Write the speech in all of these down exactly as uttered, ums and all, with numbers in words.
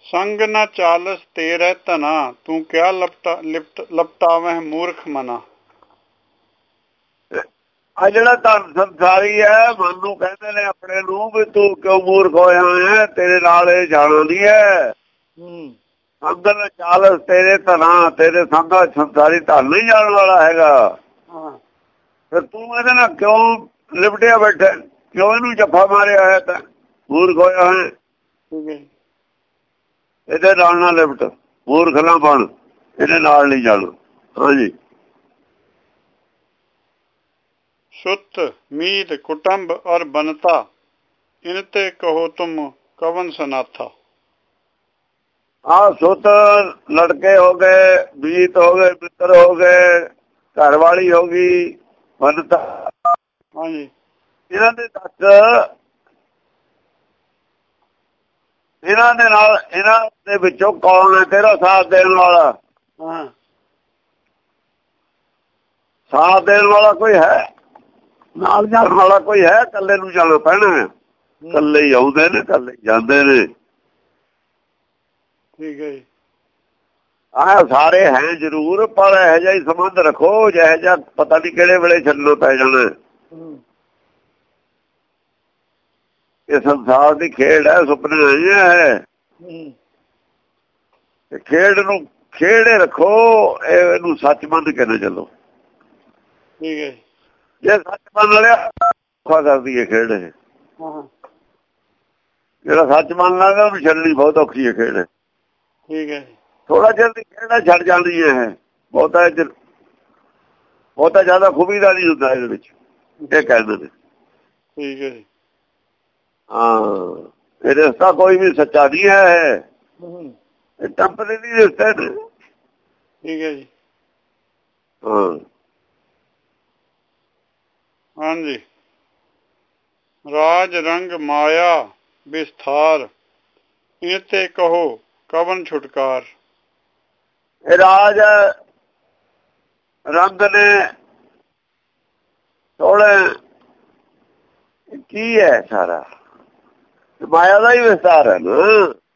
संग न चालस तेरे तना, तू क्या लपटा लिपट लपटावह मूर्ख मना। ਆ ਜਿਹੜਾ ਧਨ ਸੰਸਾਰੀ ਹੈ ਮਨ ਨੂੰ ਕਹਿੰਦੇ ਨੇ ਆਪਣੇ ਨੂੰ ਵੀ ਤੂੰ ਕਿਉਂ ਮੂਰਖ ਹੋਇਆ ਹੈ, ਤੇਰੇ ਨਾਲ ਇਹ ਜਾਣਾ ਨਹੀਂ ਹੈ। ਸੰਗ ਨਾਲ ਚਾਲਸ ਤੇਰੇ ਧਨਾ, ਤੇਰੇ ਸੰਗਾ ਸੰਸਾਰੀ ਧਨ ਨਹੀਂ ਜਾਣ ਵਾਲਾ ਹੈਗਾ। ਫਿਰ ਤੂੰ ਇਹਦੇ ਨਾਲ ਕਿਉਂ ਲਿਪਟਿਆ ਬੈਠਾ, ਕਿਉਂ ਇਹਨੂੰ ਜੱਫਾ ਮਾਰਿਆ ਹੈ, ਤਾਂ ਮੂਰਖ ਹੋਇਆ ਹੈ। ਇਹਦੇ ਨਾਲ ਨਾ ਲਿਪਟ, ਮੂਰਖ ਨਾ ਬਣ, ਇਹਦੇ ਨਾਲ ਨਹੀਂ ਜਾਣਾ। ਹਾਂਜੀ। सुत मीत कुटुम्ब और बनता, इनते कहो तुम कवन सनाथा। हाँ, सुत लड़के हो गए, बीत हो गए, मित्र हो गए, घर वाली होगी, बनता। हाँ जी। इन्हां दे दस इन्हां दे नाल इन्हां दे विचों कौन है तेरा साथ देने वाला? हाँ। साथ देने वाला कोई है? ਨਾਲ ਜਾਣ ਵਾਲਾ ਕੋਈ ਹੈ? ਕੱਲੇ ਨੂੰ ਜਾਣਾ ਪੈਣਾ, ਕੱਲੇ ਹੀ ਆਉਂਦੇ ਨੇ, ਕੱਲੇ ਹੀ ਜਾਂਦੇ ਨੇ। ਠੀਕ ਹੈ ਜੀ। ਆਹ ਸਾਰੇ ਹੈ ਜ਼ਰੂਰ, ਪਰ ਇਹੋ ਜਿਹਾ ਹੀ ਸੰਬੰਧ ਰੱਖੋ ਜਿਹੋ ਜਿਹਾ ਪਤਾ ਨਹੀਂ ਕਿਹੜੇ ਵੇਲੇ ਛੱਡਣਾ ਪੈ ਜਾਣਾ। ਇਹ ਸੰਸਾਰ ਦੀ ਖੇਡ ਹੈ, ਸੁਪਨੇ ਨਹੀਂ ਹੈ। ਖੇਡ ਨੂੰ ਖੇੜੇ ਰੱਖੋ, ਇਹਨੂੰ ਸੱਚ ਮੰਨ ਕੇ ਨਾ ਚੱਲੋ। ਠੀਕ ਹੈ। ਜੇ ਸੱਚ ਮੰਨ ਲਿਆ ਔਖਾ ਕਰਦੀ ਹੈ ਖੇਡ। ਇਹ ਜਿਹੜਾ ਸੱਚ ਮੰਨ ਲੈਂਦਾ ਉਹਨੂੰ ਛੱਡਣੀ ਬਹੁਤ ਔਖੀ ਹੈ ਖੇਡ। ਠੀਕ ਹੈ। ਥੋੜਾ ਚਿਰ ਦੀ ਖੇਡ ਛੱਡ ਜਾਂਦੀ ਹੈ। ਬਹੁਤਾ ਬਹੁਤਾ ਜ਼ਿਆਦਾ ਖੂਬੀ ਦਾ ਨਹੀਂ ਹੁੰਦਾ ਇਹਦੇ ਵਿੱਚ, ਇਹ ਕਹਿੰਦੇ ਨੇ। ਠੀਕ ਹੈ। ਹਾਂ, ਇਹ ਰਿਸ਼ਤਾ ਕੋਈ ਵੀ ਸੱਚਾ ਨਹੀਂ ਹੈ, ਇਹ ਟੈਂਪਰੇਰੀ ਰਿਸ਼ਤੇ ਨੇ। ਠੀਕ ਹੈ ਜੀ। ਹਾਂ हाँ जी। राज रंग माया विस्तार, इनते कहो कवन छुटकार। ਇਹ ਰਾਜ ਰੰਗ ਨੇ ਥੋੜੇ ਕੀ ਹੈ, ਸਾਰਾ ਮਾਇਆ ਦਾ ਹੀ ਵਿਸਤਾਰ ਹੈ ਨਾ।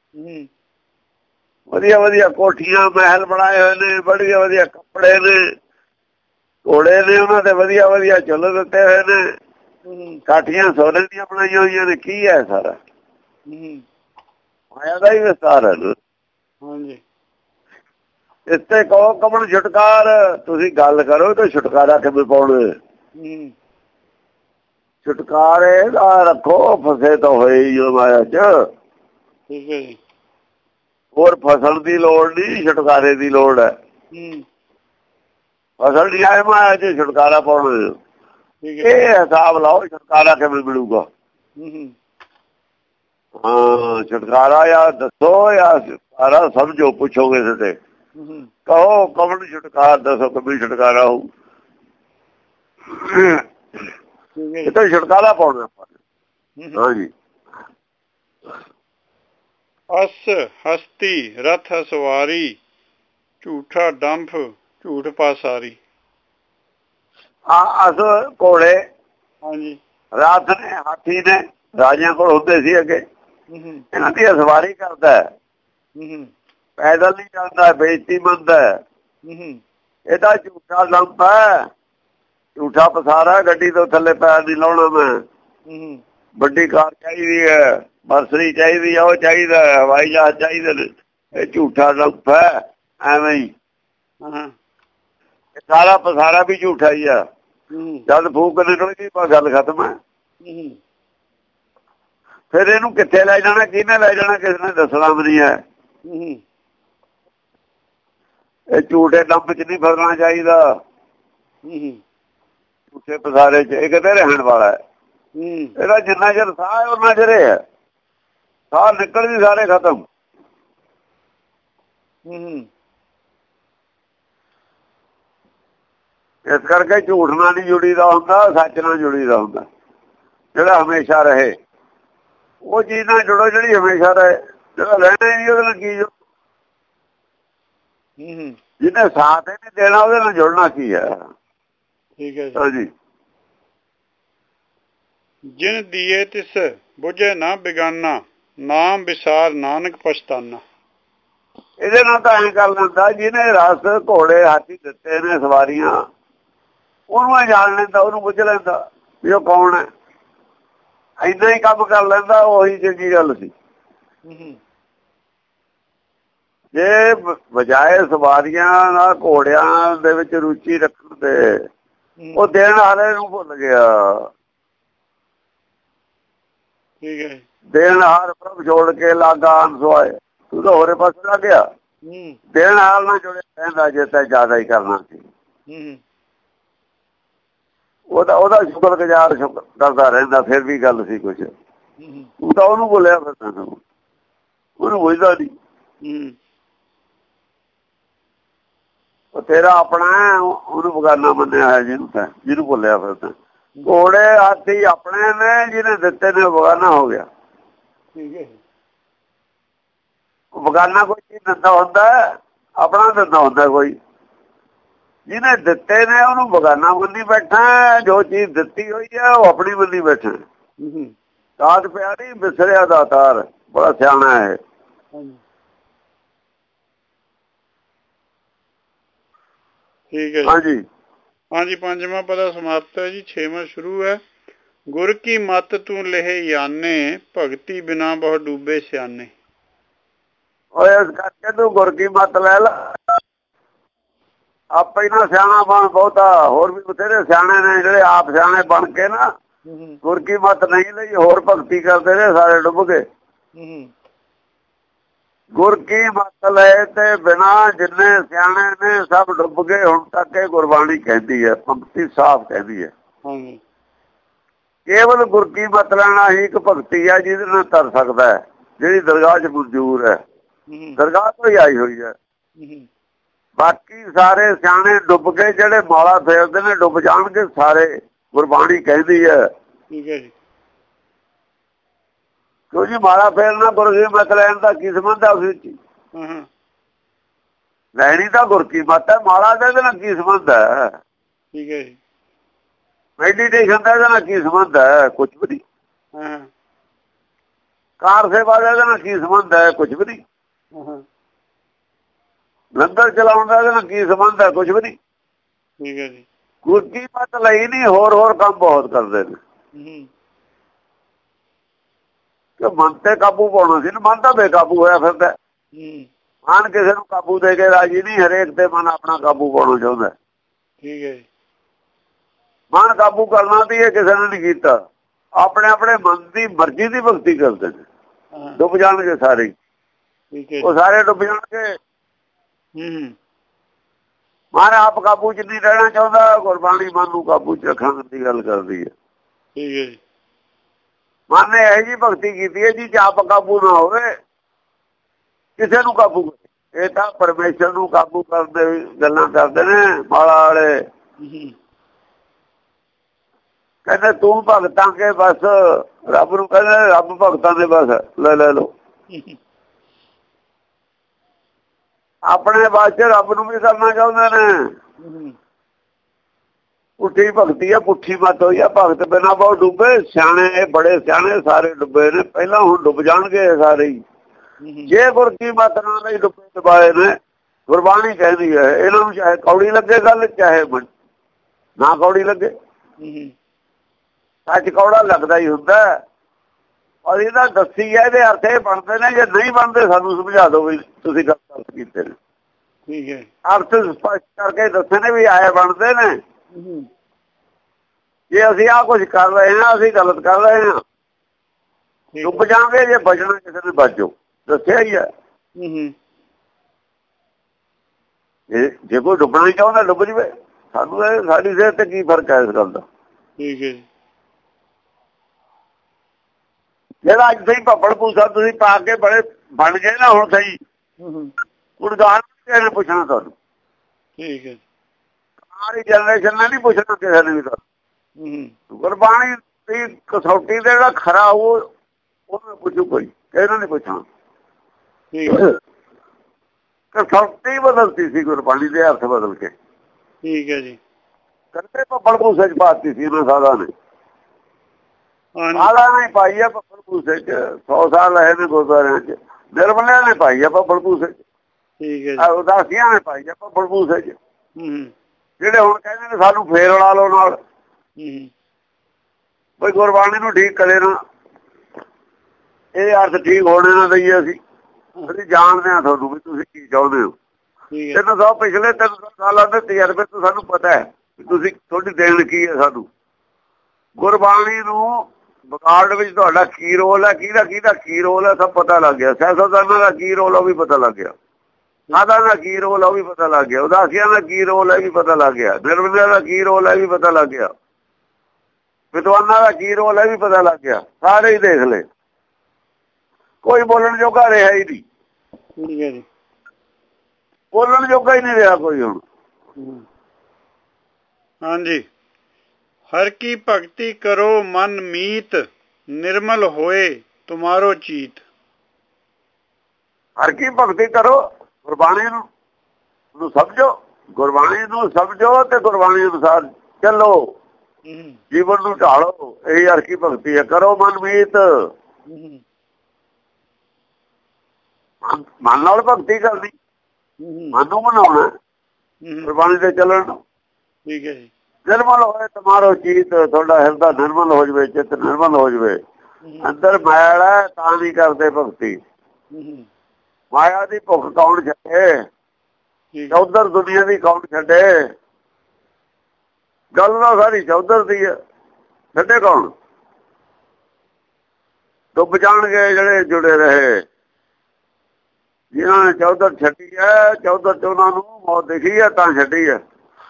ਵਧੀਆ ਵਧੀਆ ਕੋਠੀਆਂ ਮਹਿਲ ਬਣਾਏ ਹੋਏ ਨੇ, ਵਧੀਆ ਵਧੀਆ ਕੱਪੜੇ ਨੇ, ਘੋੜੇ ਨੇ ਉਹਨਾਂ ਦੇ ਵਧੀਆ ਵਧੀਆ ਚੁੱਲ੍ਹ ਦਿੱਤੇ ਹੋਏ ਨੇ, ਕਾਠੀਆਂ ਸੋਨੇ ਦੀਆਂ ਬਣਾਈਆਂ ਹੋਈਆਂ ਨੇ। ਕੀ ਹੈ ਸਾਰਾ? ਮਾਇਆ ਦਾ ਹੀ ਵਿਸਤਾਰ ਹੈ। ਹਾਂਜੀ। ਇਸ ਤੇ ਕਹੋ ਕਵਣ ਛੁਟਕਾਰ, ਤੁਸੀਂ ਗੱਲ ਕਰੋ ਤੇ ਛੁਟਕਾਰਾ ਕਿਵੇਂ ਪਾਉਣਾ? ਛੁਟਕਾਰੇ ਦਾ ਰੱਖੋ, ਫਸੇ ਤਾਂ ਹੋਏ ਹੀ ਮਾਇਆ ਚ। ਠੀਕ ਹੈ ਜੀ। ਹੋਰ ਫਸਣ ਦੀ ਲੋੜ ਨਹੀਂ, ਛੁਟਕਾਰੇ ਦੀ ਲੋੜ ਹੈ। ਫਸਲ ਨਹੀਂ ਆਏ ਮਾਇਆ ਚ, ਛੁਟਕਾਰਾ ਪਾਉਣਾ। ਇਹ ਹਿਸਾਬ ਲਾਓ, ਛੁਟਕਾਰਾ ਕਿਵੇਂ ਮਿਲੂਗਾ? ਹਾਂ, ਛੁਟਕਾਰਾ ਜਾਂ ਦੱਸੋ ਜਾਂ ਛੁਟਕਾਰਾ ਸਮਝੋ, ਪੁੱਛੋ ਕਿਸੇ ਤੇ। ਕਹੋ ਕਵਣ ਛੁਟਕਾਰ, ਦੱਸੋ ਕभी ਛੁਟਕਾਰਾ ਹੋਊ। ਕਿਤੇ ਛੁਟਕਾਰਾ ਪਾਉਣਾ ਆਪਾਂ। ਹਾਂਜੀ। ਅਸ ਹਸਤੀ ਰਥ ਸਵਾਰੀ, ਝੂਠਾ ਡੰਫ ਝੂਠ ਪਾਸਾਰੀ। ਆ ਅਸ ਘੋੜੇ, ਹਾਂਜੀ, ਰਥ ਨੇ, ਹਾਥੀ ਨੇ, ਰਾਜਿਆਂ ਕੋਲ ਹੁੰਦੇ ਸੀ ਅੱਗੇ। ਇਹਨਾਂ ਦੀ ਸਵਾਰੀ ਕਰਦਾ, ਪੈਦਲ ਨਹੀਂ ਜਾਂਦਾ, ਬੇਇੱਜ਼ਤੀ ਮੰਨਦਾ। ਇਹਦਾ ਝੂਠਾ ਡੰਫ ਹੈ, ਝੂਠਾ ਪਸਾਰਾ। ਗੱਡੀ ਤੋਂ ਥੱਲੇ ਪੈਰ ਨਹੀਂ ਲਾਉਣਾ ਮੈਂ। ਵੱਡੀ ਕਾਰ ਚਾਹੀਦੀ ਹੈ, ਬਰਸਰੀ ਚਾਹੀਦੀ ਹੈ, ਉਹ ਚਾਹੀਦਾ, ਹਵਾਈ ਜਹਾਜ਼ ਚਾਹੀਦੇ ਨੇ। ਇਹ ਝੂਠਾ ਡੰਫ ਹੈ, ਐਵੇਂ ਹੀ ਸਾਰਾ ਪਸਾਰਾ ਵੀ ਝੂਠਾ ਹੀ ਆ। ਜਦ ਫੂਕ ਨਿਕਲ ਗਈ ਬਸ ਗੱਲ ਖਤਮ ਹੈ। ਫਿਰ ਇਹਨੂੰ ਕਿੱਥੇ ਲੈ ਜਾਣਾ, ਕਿਹਨੇ ਲੈ ਜਾਣਾ, ਕਿਸੇ ਨੇ ਦੱਸਣਾ ਵੀ ਨਹੀਂ ਹੈ। ਇਹ ਝੂਠੇ ਡੰਪ ਚ ਨਹੀਂ ਫਸਣਾ ਚਾਹੀਦਾ, ਝੂਠੇ ਪਸਾਰੇ ਚ। ਇਹ ਕਿਤੇ ਰਹਿਣ ਵਾਲਾ ਹੈ। ਇਹਦਾ ਜਿੰਨਾ ਚਿਰ ਸਾਹ ਹੈ ਉਹਨਾਂ ਚਿਰ ਹੈ, ਸਾਹ ਨਿਕਲ ਵੀ ਸਾਰੇ ਖਤਮ। ਇਸ ਕਰਕੇ ਝੂਠ ਨਾਲ ਨਹੀਂ ਜੁੜੀ ਦਾ ਹੁੰਦਾ, ਸੱਚ ਨਾਲ ਜੁੜੀ ਦਾ ਹੁੰਦਾ, ਜਿਹੜਾ ਹਮੇਸ਼ਾ ਰਹੇ। ਉਹ ਚੀਜ਼ ਨਾਲ ਜੁੜੋ ਜਿਹੜੀ ਹਮੇਸ਼ਾ ਰਹੇ। ਜਿਹੜਾ ਰਹਿਣਾ ਹੀ ਨਹੀਂ ਉਹਦੇ ਨਾਲ ਕੀ ਜੁੜ, ਜਿਹਨੇ ਸਾਥ ਹੀ ਨਹੀਂ ਦੇਣਾ ਉਹਦੇ ਨਾਲ ਜੁੜਨਾ ਕੀ ਹੈ। ਠੀਕ ਹੈ ਹਾਂਜੀ। ਜਿਨ ਦੀਏ ਤਿਸ ਬੁਝੇ ਨਾ ਬਿਗਾਨਾ, ਨਾਮ ਵਿਸਾਰ ਨਾਨਕ ਪਛਤਾਨਾ। ਇਹਦੇ ਨਾਲ ਤਾਂ ਐਂ ਕਰ ਲੈਂਦਾ ਜਿਹਨੇ ਰਸ ਘੋੜੇ ਹਾਥੀ ਦਿੱਤੇ ਨੇ ਸਵਾਰੀਆਂ, ਉਹਨੂੰ ਜਾਣ ਲੈਂਦਾ, ਉਹਨੂੰ ਪੁੱਛ ਲੈਂਦਾ ਵੀ ਉਹ ਕੌਣ ਹੈ। ਇੰਨਾ ਹੀ ਕੰਮ ਕਰ ਲੈਂਦਾ, ਉਹੀ ਚੰਗੀ ਗੱਲ ਸੀ। ਜੇ ਬਜਾਏ ਸਵਾਰੀਆਂ ਨਾਲ ਘੋੜਿਆਂ ਦੇ ਵਿੱਚ ਰੁਚੀ ਰੱਖਣ ਦੇ, ਉਹ ਦੇਣ ਵਾਲੇ ਨੂੰ ਭੁੱਲ ਗਿਆ। ਠੀਕ ਹੈ। ਦੇਣ ਹਾਰ ਪ੍ਰਭ ਛੋੜ ਕੇ ਲਾਗਾ ਅਨਸੁਆਏ, ਤੂੰ ਤਾਂ ਹੋਰੇ ਪਾਸੇ ਲੱਗ ਗਿਆ। ਦੇਣ ਹਾਰ ਨਾਲ ਜੁੜਿਆ ਰਹਿੰਦਾ ਜੇ ਤਾਂ ਜ਼ਿਆਦਾ ਹੀ ਕਰਨਾ ਸੀ। ਉਹਦਾ ਉਹਦਾ ਸ਼ੁਕਰਗੁਜ਼ਾਰ ਕਰਦਾ ਰਹਿੰਦਾ, ਫਿਰ ਵੀ ਗੱਲ ਸੀ ਕੁਛ। ਤੂੰ ਤਾਂ ਉਹਨੂੰ ਬੋਲਿਆ ਫਿਰਦਾ, ਉਹਨੂੰ ਪੁੱਛਦਾ ਨਹੀਂ। ਉਹ ਤੇਰਾ ਆਪਣਾ, ਉਹਨੂੰ ਬਗਾਨਾ ਮੰਨਿਆ ਹੈ ਜਿਹਨੂੰ ਤਾਂ, ਜਿਹਨੂੰ ਬੋਲਿਆ ਫਿਰਦਾ। ਘੋੜੇ ਹਾਥੀ ਆਪਣੇ ਨੇ, ਜਿਹਨੇ ਦਿੱਤੇ ਨੇ ਬਗਾਨਾ ਹੋ ਗਿਆ। ਬਗਾਨਾ ਕੋਈ ਚੀਜ਼ ਦਿੰਦਾ ਹੁੰਦਾ, ਆਪਣਾ ਦਿੰਦਾ ਹੁੰਦਾ ਕੋਈ। ਜਿਹਨੇ ਦਿੱਤੇ ਨੇ ਉਹਨੂੰ ਬਗਾਨਾ ਮੰਨੀ ਬੈਠਾ, ਜੋ ਚੀਜ਼ ਦਿੱਤੀ ਹੋਈ ਹੈ ਉਹ ਆਪਣੀ ਮੰਨੀ ਬੈਠਾ। ਦਾਤ ਪਿਆਰੀ ਵਿਸਰਿਆ ਦਾਤਾਰ, ਬੜਾ ਸਿਆਣਾ ਹੈ। ਠੀਕ ਹੈ ਹਾਂਜੀ ਹਾਂਜੀ। ਪੰਜਵਾਂ ਪਦਾ ਸਮਾਪਤ ਹੈ ਜੀ, ਛੇਵਾਂ ਸ਼ੁਰੂ ਹੈ। ਗੁਰ ਕੀ ਮਤ ਤੂੰ ਲਹਿ ਜਾਣੇ, ਭਗਤੀ ਬਿਨਾ ਬਹੁ ਡੂਬੇ ਸਿਆਣੇ। ਓਏ ਇਸ ਕਰਕੇ ਤੂੰ ਗੁਰ ਕੀ ਮੱਤ ਲੈ ਲਾ, ਆਪੇ ਨਾ ਸਿਆਣਾ ਬਣ ਬਹੁਤਾ। ਹੋਰ ਵੀ ਬਥੇਰੇ ਸਿਆਣੇ ਨੇ ਜਿਹੜੇ ਆਪ ਸਿਆਣੇ ਬਣ ਕੇ ਨਾ ਗੁਰ ਕੀ ਮੱਤ ਨਹੀਂ ਲਈ, ਹੋਰ ਭਗਤੀ ਕਰਦੇ ਨੇ, ਸਾਰੇ ਡੁੱਬ ਗਏ। ਗੁਰ ਕੀ ਮੱਤ ਲਏ ਤੇ ਬਿਨਾ ਜਿੰਨੇ ਸਿਆਣੇ ਨੇ ਸਭ ਡੁੱਬ ਗਏ। ਹੁਣ ਤੱਕ ਇਹ ਗੁਰਬਾਣੀ ਕਹਿੰਦੀ ਹੈ, ਭਗਤੀ ਸਾਫ਼ ਕਹਿੰਦੀ ਹੈ। ਕੇਵਲ ਗੁਰ ਕੀ ਮੱਤ ਲੈਣਾ ਹੀ ਇੱਕ ਭਗਤੀ ਹੈ ਜਿਹਦੇ ਨਾਲ ਤਰ ਸਕਦਾ ਹੈ, ਜਿਹੜੀ ਦਰਗਾਹ ਚ ਮਨਜ਼ੂਰ ਹੈ, ਦਰਗਾਹ ਤੋਂ ਹੀ ਆਈ ਹੋਈ ਹੈ। ਬਾਕੀ ਸਾਰੇ ਸਿਆਣੇ ਡੁੱਬ ਕੇ, ਜਿਹੜੇ ਮਾਲਾ ਫੇਰਦੇ ਨੇ ਡੁੱਬ ਜਾਣਗੇ ਸਾਰੇ, ਗੁਰਬਾਣੀ ਕਹਿੰਦੀ ਹੈ। ਕਿਉਂ ਜੀ ਮਾਲਾ ਫੇਰਨਾ ਗੁਰ ਕੀ ਮੱਤ ਲੈਣ ਦਾ ਕੀ ਸੰਬੰਧ ਹੈ ਉਸ ਵਿੱਚ? ਲੈਣੀ ਤਾਂ ਗੁਰ ਕੀ ਮੱਤ ਹੈ, ਮਾਲਾ ਦਾ ਇਹਦੇ ਨਾਲ ਕੀ ਸੰਬੰਧ ਹੈ? ਠੀਕ ਹੈ ਜੀ। ਮੈਡੀਟੇਸ਼ਨ ਦਾ ਇਹਦੇ ਨਾਲ ਕੀ ਸੰਬੰਧ ਹੈ? ਕੁਛ ਵੀ ਨਹੀਂ। ਕਾਰ ਸੇਵਾ ਦਾ ਇਹਦੇ ਨਾਲ ਕੀ ਸੰਬੰਧ ਹੈ? ਕੁਛ ਵੀ ਨਹੀਂ। ਲੰਗਰ ਚਲਾਉਣ ਦਾ ਇਹਦੇ ਨਾਲ ਕੀ ਸੰਬੰਧ ਹੈ? ਕੁਛ ਵੀ ਨਹੀਂ। ਠੀਕ ਹੈ ਜੀ। ਗੁਰ ਕੀ ਮੱਤ ਲਈ ਨਹੀਂ, ਹੋਰ ਹੋਰ ਕੰਮ ਬਹੁਤ ਕਰਦੇ ਨੇ। ਕਿ ਮਨ ਤੇ ਕਾਬੂ ਪਾਉਣਾ ਸੀ ਨਾ, ਮਨ ਤਾਂ ਬੇਕਾਬੂ ਹੋਇਆ ਫਿਰਦਾ। ਮਨ ਕਿਸੇ ਨੂੰ ਕਾਬੂ ਦੇ ਕੇ ਰਾਜੀ ਨਹੀਂ, ਹਰੇਕ ਤੇ ਮਨ ਆਪਣਾ ਕਾਬੂ ਪਾਉਣਾ ਚਾਹੁੰਦਾ। ਠੀਕ ਹੈ ਜੀ। ਮਨ ਕਾਬੂ ਕਰਨਾ ਵੀ ਇਹ ਕਿਸੇ ਨੇ ਨਹੀਂ ਕੀਤਾ, ਆਪਣੇ ਆਪਣੇ ਮਨ ਦੀ ਮਰਜ਼ੀ ਦੀ ਭਗਤੀ ਕਰਦੇ ਨੇ। ਡੁੱਬ ਜਾਣਗੇ ਸਾਰੇ, ਉਹ ਸਾਰੇ ਡੁੱਬ ਜਾਣਗੇ। ਮਨ ਆਪ ਕਾਬੂ ਚ ਨਹੀਂ ਰਹਿਣਾ ਚਾਹੁੰਦਾ, ਗੁਰਬਾਣੀ ਮਨ ਨੂੰ ਕਾਬੂ ਚ ਰੱਖਣ ਦੀ ਗੱਲ ਕਰਦੀ ਹੈ। ਠੀਕ ਹੈ ਜੀ। ਮਨ ਨੇ ਇਹੋ ਜਿਹੀ ਭਗਤੀ ਕੀਤੀ ਹੈ ਜੀ ਆਪ ਕਾਬੂ ਨਾ ਹੋਵੇ, ਕਿਸੇ ਨੂੰ ਕਾਬੂ ਕਰੇ। ਇਹ ਤਾਂ ਪਰਮੇਸ਼ਰ ਨੂੰ ਕਾਬੂ ਕਰਨ ਦੇ ਗੱਲਾਂ ਕਰਦੇ ਨੇ ਮਾਲਾ ਵਾਲੇ। ਕਹਿੰਦੇ ਤੂੰ ਭਗਤਾਂ ਕੇ ਬਸ, ਰੱਬ ਨੂੰ ਕਹਿੰਦੇ ਰੱਬ ਭਗਤਾਂ ਦੇ ਬਸ, ਲੈ ਲੈ ਲਓ। ਆਪਣੇ ਬਸ ਚ ਰੱਬ ਨੂੰ ਵੀ ਕਰਨਾ ਚਾਹੁੰਦੇ ਨੇ। ਪੁੱਠੀ ਭਗਤੀ ਆ, ਪੁੱਠੀ ਮੱਤ ਹੋਈ ਆ। ਭਗਤ ਬਿਨਾਂ ਬਹੁਤ ਡੁੱਬੇ, ਸਿਆਣੇ ਬੜੇ ਸਿਆਣੇ ਸਾਰੇ ਡੁੱਬੇ ਨੇ ਪਹਿਲਾਂ, ਹੁਣ ਡੁੱਬ ਜਾਣਗੇ ਸਾਰੇ ਹੀ। ਜੇ ਗੁਰ ਕੀ ਮੱਤ ਨਾਲ ਨਹੀਂ ਡੁੱਬੇ ਦਬਾਏ ਨੇ, ਗੁਰਬਾਣੀ ਕਹਿੰਦੀ ਹੈ ਇਹਨਾਂ ਨੂੰ ਚਾਹੇ ਕੌੜੀ ਲੱਗੇ ਗੱਲ, ਚਾਹੇ ਨਾ ਕੌੜੀ ਲੱਗੇ। ਸੱਚ ਕੌੜਾ ਲੱਗਦਾ ਹੀ ਹੁੰਦਾ, ਔਰ ਇਹਦਾ ਦੱਸੀ ਹੈ ਇਹਦੇ ਅਰਥ ਇਹ ਬਣਦੇ ਨੇ। ਜੇ ਨਹੀਂ ਬਣਦੇ ਸਾਨੂੰ ਸਮਝਾ ਦਿਓ ਵੀ ਤੁਸੀਂ ਗਲਤ ਅਰਥ ਕੀਤੇ ਨੇ। ਠੀਕ ਹੈ। ਅਰਥ ਸਪਸ਼ਟ ਕਰਕੇ ਦੱਸੇ ਨੇ ਵੀ ਆਏ ਬਣਦੇ ਨੇ। ਜੇ ਅਸੀਂ ਆਹ ਕੁਛ ਕਰ ਰਹੇ ਹਾਂ, ਅਸੀਂ ਗਲਤ ਕਰ ਰਹੇ ਹਾਂ, ਡੁੱਬ ਜਾਵਾਂਗੇ। ਜੇ ਬਚਣਾ ਕਿਸੇ ਨੇ ਬਚੋ, ਦੱਸਿਆ ਹੀ ਹੈ। ਜੇ ਕੋਈ ਡੁੱਬਣਾ ਹੀ ਚਾਹੁੰਦਾ ਡੁੱਬ ਜਵੇ, ਸਾਨੂੰ ਇਹ ਸਾਡੀ ਸਿਹਤ ਤੇ ਕੀ ਫਰਕ ਹੈ ਇਸ ਗੱਲ ਦਾ। ਠੀਕ ਹੈ। ਜਿਹੜਾ ਅੱਜ ਸਹੀ ਭੱਬਲ ਭੂਸਾ ਤੁਸੀਂ ਪਾ ਕੇ ਬੜੇ ਬਣ ਗਏ ਨਾ ਹੁਣ ਸਹੀ, ਹੁਣ ਗਾਹ ਕਿਸੇ ਨੇ ਪੁੱਛਣਾ ਤੁਹਾਨੂੰ। ਠੀਕ ਹੈ। ਸਾਰੀ ਜਨਰੇਸ਼ਨ ਨੇ ਨਹੀਂ ਪੁੱਛਣਾ ਕਿਸੇ ਨੇ ਵੀ ਤੁਹਾਨੂੰ। ਗੁਰਬਾਣੀ ਦੀ ਕਸੌਟੀ ਦੇ ਜਿਹੜਾ ਖਰਾ ਉਹ ਉਹਨੂੰ ਪੁੱਛੂ ਕੋਈ, ਇਹਨਾਂ ਨੇ ਪੁੱਛਣਾ। ਕਸੌਟੀ ਬਦਲਤੀ ਸੀ ਗੁਰਬਾਣੀ ਦੇ ਅਰਥ ਬਦਲ ਕੇ। ਠੀਕ ਹੈ ਜੀ। ਕਹਿੰਦੇ ਭੱਬਲ ਭੂਸੇ ਚ ਪਾਤੀ ਸੀ ਇਹਨਾਂ ਸਾਧਾਂ ਨੇ। ਸਾਧਾਂ ਨੇ ਪਾਈ ਆ ਭੱਬਲ ਭੂਸੇ ਚ, ਸੌ ਸਾਲ ਰਹੇ ਨੇ ਗੁਰਦੁਆਰਿਆਂ ਚ। ਨਿਰਮਲਿਆਂ ਨੇ ਪਾਈ ਆ ਭੱਬਲ ਭੂਸੇ ਚ। ਠੀਕ ਹੈ ਜੀ। ਉਦਾਸੀਆਂ ਨੇ ਪਾਈ ਆ ਭੱਬਲ ਭੂਸੇ ਚ ਜਿਹੜੇ ਹੁਣ ਕਹਿੰਦੇ ਨੇ ਸਾਨੂੰ ਫੇਰ ਲਾ ਲਓ ਨਾਲ ਬਈ ਗੁਰਬਾਣੀ ਨੂੰ ਠੀਕ ਕਰੇ ਨਾ, ਇਹ ਅਰਥ ਠੀਕ ਹੋਣੇ ਨਾ ਦਈਏ ਅਸੀਂ ਅਸੀਂ ਜਾਣਦੇ ਹਾਂ ਤੁਹਾਨੂੰ ਵੀ ਤੁਸੀਂ ਕੀ ਚਾਹੁੰਦੇ ਹੋ। ਤਿੰਨ ਸੌ ਪਿਛਲੇ ਤਿੰਨ ਸੌ ਸਾਲਾਂ ਦੇ ਤਜਰਬੇ ਤੋਂ ਸਾਨੂੰ ਪਤਾ ਹੈ ਵੀ ਤੁਸੀਂ ਤੁਹਾਡੀ ਦੇਣ ਕੀ ਹੈ ਸਾਨੂੰ। ਗੁਰਬਾਣੀ ਨੂੰ ਵਿਗਾੜਨ ਵਿੱਚ ਤੁਹਾਡਾ ਕੀ ਰੋਲ ਹੈ, ਕਿਹਦਾ ਕਿਹਦਾ ਕੀ ਰੋਲ ਹੈ ਸਭ ਪਤਾ ਲੱਗ ਗਿਆ। ਸਿਆਸਤਦਾਨਾਂ ਦਾ ਕੀ ਰੋਲ ਉਹ ਵੀ ਪਤਾ ਲੱਗ ਗਿਆ, ਸਾਧਾਂ ਦਾ ਕੀ ਰੋਲ ਉਹ ਵੀ ਪਤਾ ਲੱਗ ਗਿਆ, ਉਦਾਸੀਆਂ ਦਾ ਕੀ ਰੋਲ ਹੈ ਵੀ ਪਤਾ ਲੱਗ ਗਿਆ, ਨਿਰਵਿਆ ਦਾ ਕੀ ਰੋਲ ਹੈ ਵੀ ਪਤਾ ਲੱਗ ਗਿਆ, ਵਿਦਵਾਨਾਂ ਦਾ ਕੀ ਰੋਲ ਹੈ ਵੀ ਪਤਾ ਲੱਗ ਗਿਆ। ਸਾਰੇ ਹੀ ਦੇਖ ਲਏ, ਕੋਈ ਬੋਲਣ ਜੋਗਾ ਰਿਹਾ ਹੀ ਨਹੀਂ। ਠੀਕ ਹੈ ਜੀ। ਬੋਲਣ ਜੋਗਾ ਹੀ ਨਹੀਂ ਰਿਹਾ ਕੋਈ ਹੁਣ। ਹਾਂਜੀ। ਹਰ ਕੀ ਭਗਤੀ ਕਰੋ ਮਨ ਮੀਤ, ਨਿਰਮਲ ਹੋਏ ਤੁਮਾਰੋ ਚੀਤ। ਹਰ ਕੀ ਭਗਤੀ ਕਰੋ, ਗੁਰਬਾਣੀ ਨੂੰ ਨੂੰ ਸਮਝੋ, ਗੁਰਬਾਣੀ ਨੂੰ ਸਮਝੋ ਤੇ ਗੁਰਬਾਣੀ ਅਨੁਸਾਰ ਚੱਲੋ, ਜੀਵਨ ਨੂੰ ਢਾਲੋ। ਇਹੀ ਹਰ ਕੀ ਭਗਤੀ ਹੈ। ਕਰੋ ਮਨ ਮੀਤ, ਮਨ ਨਾਲ ਭਗਤੀ ਕਰਨੀ, ਮਨ ਨੂੰ ਬਣਾਉਣਾ ਗੁਰਬਾਣੀ ਦੇ ਚੱਲਣ ਨੂੰ। ਠੀਕ ਹੈ ਜੀ। ਨਿਰਮਲ ਹੋਏ ਤੁਮਾਰੋ ਚੀਤ, ਤੁਹਾਡਾ ਹਿਰਦਾ ਨਿਰਮਲ ਹੋ ਜਾਵੇ, ਚਿੱਤ ਨਿਰਮਲ ਹੋ ਜਾਵੇ। ਅੰਦਰ ਮੈਲ ਹੈ ਤਾਂ ਨਹੀਂ ਕਰਦੇ ਭਗਤੀ। ਮਾਇਆ ਦੀ ਭੁੱਖ ਕੌਣ ਛੱਡੇ, ਚੌਧਰ ਦੁਨੀਆ ਦੀ ਕੌਣ ਛੱਡੇ। ਗੱਲ ਤਾਂ ਸਾਰੀ ਚੌਧਰ ਦੀ ਹੈ, ਛੱਡੇ ਕੌਣ। ਡੁੱਬ ਜਾਣਗੇ ਜਿਹੜੇ ਜੁੜੇ ਰਹੇ, ਜਿਨ੍ਹਾਂ ਨੇ ਚੌਧਰ ਛੱਡੀ ਹੈ। ਚੌਧਰ ਚ ਉਹਨਾਂ ਨੂੰ ਮੌਤ ਦਿਖੀ ਹੈ ਤਾਂ ਛੱਡੀ ਹੈ।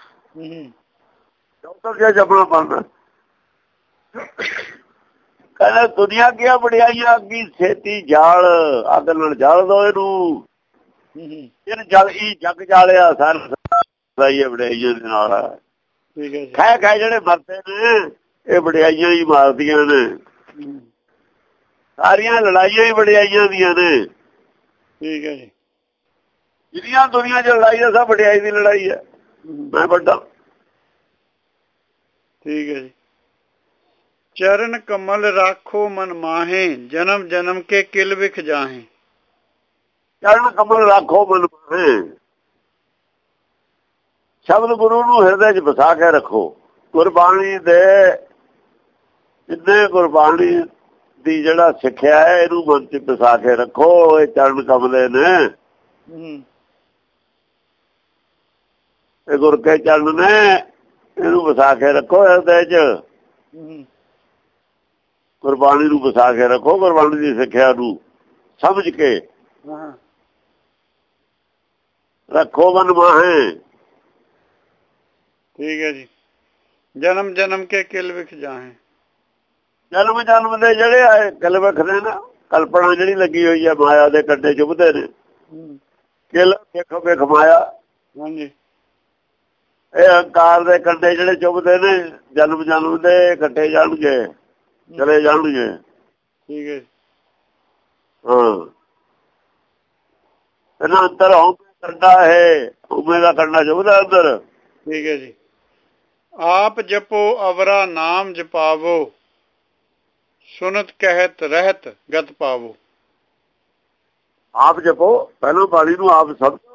ਚੌਧਰ ਜੇ ਜਪਣਾ ਬਣਦਾ। ਕਹਿੰਦੇ ਦੁਨੀਆ ਦੀਆਂ ਵਡਿਆਈਆਂ ਅੱਗੀ ਛੇਤੀ ਜਾਲ, ਅੱਗ ਨਾਲ ਜਲ ਦੋ ਇਹਨੂੰ। ਇਹਨ ਜਲ ਹੀ ਜੱਗ ਜਾਲਿਆ ਸਾਰੀ ਵਡਿਆਈਆਂ ਦੇ ਨਾਲ। ਖੈ ਖੈ ਜਿਹੜੇ ਮਰਦੇ ਨੇ ਇਹ ਵਡਿਆਈਆਂ ਹੀ ਮਾਰਦੀਆਂ ਨੇ, ਸਾਰੀਆਂ ਲੜਾਈਆਂ ਹੀ ਵਡਿਆਈਆਂ ਦੀਆਂ ਨੇ। ਠੀਕ ਹੈ ਜੀ। ਜਿਹੜੀਆਂ ਦੁਨੀਆ 'ਚ ਲੜਾਈ ਹੈ ਸਭ ਵਡਿਆਈ ਦੀ ਲੜਾਈ ਹੈ, ਮੈਂ ਵੱਡਾ। ਠੀਕ ਹੈ ਜੀ। ਚਰਨ ਕਮਲ ਰਾਖੋ ਮਨ ਮਾਹੇ, ਜਨਮ ਜਨਮ ਕੇ ਕਿਲ ਵਿਖ ਜਾਹੇ। ਚਰਨ ਕਮਲ ਰਾਖੋ ਮਨ ਮਾਹੇ, ਸ਼ਬਦ ਗੁਰੂ ਨੂੰ ਹਿਰਦੇ 'ਚ ਵਸਾ ਕੇ ਰੱਖੋ। ਗੁਰਬਾਣੀ ਦੇ ਜਿੰਨੇ ਗੁਰਬਾਣੀ ਦੀ ਜਿਹੜਾ ਸਿੱਖਿਆ ਹੈ ਇਹਨੂੰ ਮਨ 'ਚ ਵਸਾ ਕੇ ਰੱਖੋ। ਇਹ ਚਰਨ ਕਮਲੇ ਨੇ, ਇਹ ਗੁਰ ਕੇ ਚਰਨ ਨੇ, ਇਹਨੂੰ ਵਸਾ ਕੇ ਰੱਖੋ ਹਿਰਦੇ 'ਚ। ਗੁਰਬਾਣੀ ਨੂੰ ਵਸਾ ਕੇ ਰੱਖੋ, ਗੁਰਬਾਣੀ ਦੀ ਸਿੱਖਿਆ ਨੂੰ ਸਮਝ ਕੇ ਰੱਖੋ ਮਨ ਮਾਹੇ। ਠੀਕ ਹੈ ਜੀ। ਜਨਮ ਜਨਮ ਕੇ ਕਿਲ ਵਿਖ ਜਾਹੇ, ਜਨਮ ਜਨਮ ਦੇ ਜਿਹੜੇ ਆਏ ਕਿਲ ਵਿਖਦੇ ਨਾ, ਕਲਪਨਾ ਜਿਹੜੀ ਲੱਗੀ ਹੋਈ ਹੈ ਮਾਇਆ ਦੇ ਕੰਡੇ ਚੁੱਭਦੇ ਨੇ। ਕਿਲ ਵਿਖ ਵਿਖ ਮਾਇਆ, ਹਾਂਜੀ। ਇਹ ਹੰਕਾਰ ਦੇ ਕੰਡੇ ਜਿਹੜੇ ਚੁੱਭਦੇ ਨੇ, ਜਨਮ ਜਨਮ ਦੇ ਕੱਟੇ ਜਾਣਗੇ, ਚਲੇ ਜਾਣਗੇ। ਠੀਕ ਹੈ। ਹਾਂ, ਇਹਨਾਂ ਅੰਦਰ ਹਉਮੈ ਕੰਡਾ ਹੈ, ਹਉਮੈ ਦਾ ਕੰਡਾ ਚੁੱਭਦਾ ਅੰਦਰ। ਠੀਕ ਹੈ ਜੀ। ਆਪ ਜਪੋ ਅਵਰਾ ਨਾਮ ਜਪਾਵੋ, ਸੁਨਤ ਕਹਿਤ ਰਹਿਤ ਗਤ ਪਾਵੋ। ਆਪ ਜਪੋ, ਪਹਿਲਾਂ ਬਾਣੀ ਨੂੰ ਆਪ ਸਮਝੋ,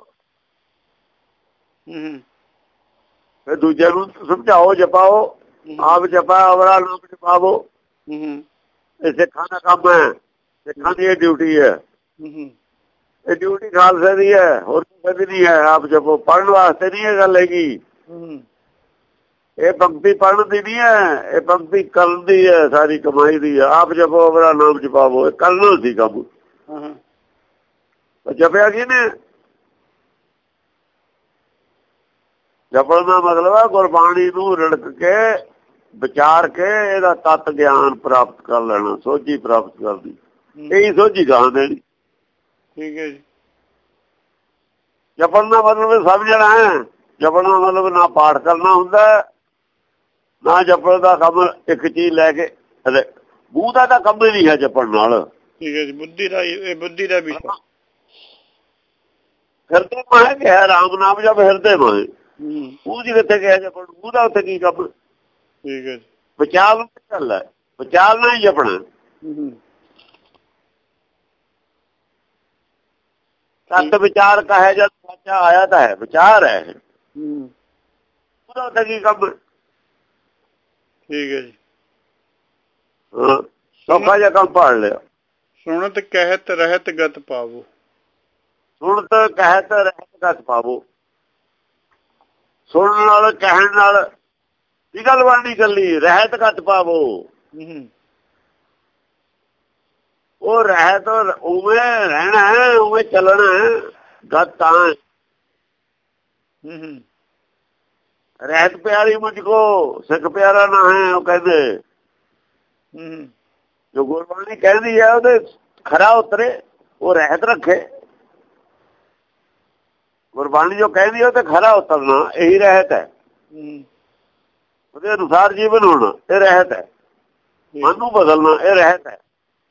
ਫਿਰ ਦੂਜੇ ਨੂੰ ਸਮਝਾਓ, ਜਪਾਓ। ਆਪ ਜਪਾ ਅਵਰਾ ਨਾਮ ਜਪਾਵੋ। ਇਹ ਸਿੱਖਾਂ ਦਾ ਕੰਮ ਹੈ, ਸਿੱਖਾਂ ਦੀ ਇਹ ਡਿਊਟੀ ਹੈ। ਇਹ ਡਿਊਟੀ ਖਾਲਸੇ ਦੀ ਹੈ, ਹੋਰ ਕਿਸੇ ਦੀ ਨਹੀਂ ਹੈ। ਆਪ ਜਪੋ, ਪੜ੍ਹਨ ਵਾਸਤੇ ਨਹੀਂ ਇਹ ਗੱਲ ਹੈਗੀ। ਇਹ ਪੰਕਤੀ ਪੜ੍ਹਨ ਦੀ ਨਹੀਂ ਹੈ, ਇਹ ਪੰਕਤੀ ਕਰਨ ਦੀ ਹੈ, ਸਾਰੀ ਕਮਾਈ ਦੀ ਹੈ। ਆਪ ਜਪੋ ਅਵਰਾ ਨਾਮ ਜਪਾਵੋ, ਇਹ ਕਰਨਾ ਸੀ ਕੰਮ। ਜਪਿਆ ਕਿਹਨੇ? ਜਪਣ ਦਾ ਮਤਲਬ ਹੈ ਗੁਰਬਾਣੀ ਨੂੰ ਰਿੜਕ ਕੇ ਵਿਚਾਰ ਕੇ ਇਹਦਾ ਤੱਤ ਗਿਆਨ ਪ੍ਰਾਪਤ ਕਰ ਲੈਣਾ, ਸੋਝੀ ਪ੍ਰਾਪਤ ਕਰਦੀ। ਇਹੀ ਸੋਝੀ ਗਾਂ ਦੇਣੀ। ਠੀਕ ਹੈ ਜੀ। ਜਪਣ ਦਾ ਮਤਲਬ ਸਮਝਣਾ ਹੈ। ਜਪਣ ਦਾ ਮਤਲਬ ਨਾ ਪਾਠ ਕਰਨਾ ਹੁੰਦਾ, ਨਾ ਜਪਣ ਦਾ ਕੰਮ ਇੱਕ ਚੀਜ਼ ਲੈ ਕੇ। ਮੂੰਹ ਦਾ ਤਾਂ ਕੰਮ ਹੀ ਨਹੀਂ ਹੈ ਜਪਣ ਨਾਲ। ਠੀਕ ਹੈ ਜੀ। ਬੁੱਧੀ ਦਾ ਇਹ ਬੁੱਧੀ ਦਾ ਵਿਸ਼ਾ। ਹਿਰਦੇ ਮਾਹੇ ਕਿਹਾ, ਰਾਮ ਨਾਮ ਜਪ ਹਿਰਦੇ ਮਾਹੇ। ਮੂੰਹ ਜੀ ਕਿੱਥੇ ਕਿਹਾ ਜਪਣ, ਮੂੰਹ ਦਾ ਉੱਥੇ ਕੀ ਕੰਮ। ਠੀਕ ਹੈ ਜੀ। ਵਿਚਾਰ ਨੂੰ ਚੱਲ ਹੈ, ਵਿਚਾਰ ਨਾਲ ਹੀ ਜਪਣਾ। ਸਤ ਵਿਚਾਰ ਕਹੇ ਜਦ ਸੱਚਾ ਆਇਆ ਤਾਂ ਹੈ ਵਿਚਾਰ ਹੈ ਉਹਦਾ ਤਾਂ ਕੀ ਕੰਮ। ਠੀਕ ਹੈ ਜੀ। ਸੌਖਾ ਜਿਹਾ ਕੰਮ ਪਾੜ ਲਿਆ। ਸੁਣਤ ਕਹਿਤ ਰਹਿਤ ਗਤ ਪਾਵੋ। ਸੁਣਤ ਕਹਿਤ ਰਹਿਤ ਗਤ ਪਾਵੋ। ਸੁਣਨ ਨਾਲ ਕਹਿਣ ਨਾਲ ਕੀ ਗੱਲ ਬਣਨੀ ਕੱਲੀ ਰਹਿਤ ਗਤ ਪਾਵੋ। ਉਹ ਰਹਿਤ ਉਵੇਂ ਰਹਿਣਾ ਉਵੇਂ ਚੱਲਣਾ ਗਤ ਤਾਂ ਰਹਿਤ ਪਿਆਰੀ ਮੁਝ ਕੋ ਸਿੱਖ ਪਿਆਰਾ ਨਾ ਹੈ ਉਹ ਕਹਿੰਦੇ। ਜੋ ਗੁਰਬਾਣੀ ਕਹਿੰਦੀ ਹੈ ਉਹਦੇ ਖਰਾ ਉਤਰੇ ਉਹ ਰਹਿਤ ਰੱਖੇ। ਗੁਰਬਾਣੀ ਜੋ ਕਹਿੰਦੀ ਉਹ ਤੇ ਖਰਾ ਉਤਰਨਾ ਇਹੀ ਰਹਿਤ ਹੈ। ਉਹਦੇ ਅਨੁਸਾਰ ਜੀਵਨ ਹੋਣਾ ਇਹ ਰਹਿਤ ਹੈ। ਮਨ ਨੂੰ ਬਦਲਣਾ ਇਹ ਰਹਿਤ ਹੈ।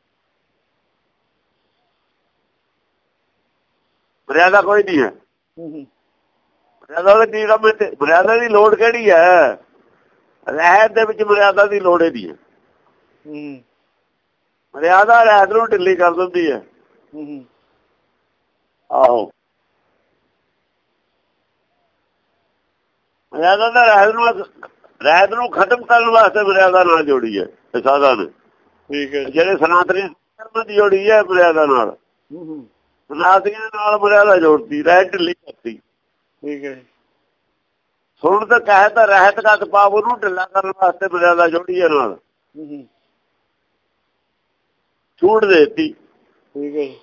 ਮਰਿਆਦਾ ਕੋਈ ਨਹੀਂ ਹੈ। ਮਰਿਆਦਾ ਦਾ ਕੀ ਕੰਮ ਹੈ? ਮਰਿਆਦਾ ਦੀ ਲੋੜ ਕਿਹੜੀ ਹੈ? ਰਹਿਤ ਦੇ ਵਿੱਚ ਮਰਿਆਦਾ ਦੀ ਲੋੜ ਨਹੀਂ ਹੈ। ਮਰਿਆਦਾ ਰਹਿਤ ਨੂੰ ਢਿੱਲੀ ਕਰ ਦਿੰਦੀ ਹੈ। ਆਹੋ ਮਰਿਆਦਾ ਦਾ ਰਹਿਤ ਨੂੰ ਰਹਿਤ ਨੂੰ ਖਤਮ ਕਰਨ ਵਾਸਤੇ ਮਰਿਆਦਾ ਨਾਲ ਜੋੜੀ ਹੈ ਇਹ ਸਾਧਾ ਨੇ। ਠੀਕ ਹੈ। ਜਿਹੜੇ ਸਨਾਤਨੀ ਧਰਮ ਦੀ ਜੋੜੀ ਹੈ ਮਰਿਆਦਾ ਨਾਲ। ਸਨਾਤਨੀਆਂ ਨਾਲ ਮਰਿਆਦਾ ਜੋੜਦੀ ਰਹਿਤ ਢਿੱਲੀ ਕਰਤੀ। ਠੀਕ ਹੈ। ਸੁਣ ਤਾਂ ਕਹਿ ਤਾਂ ਰਹਿਤ ਗਤ ਪਾਵ ਉਹਨੂੰ ਢਿੱਲਾ ਕਰਨ ਵਾਸਤੇ ਮਰਿਆਦਾ ਜੋੜੀ ਹੈ ਨਾਲ ਛੂਟ ਦੇਤੀ। ਠੀਕ ਹੈ।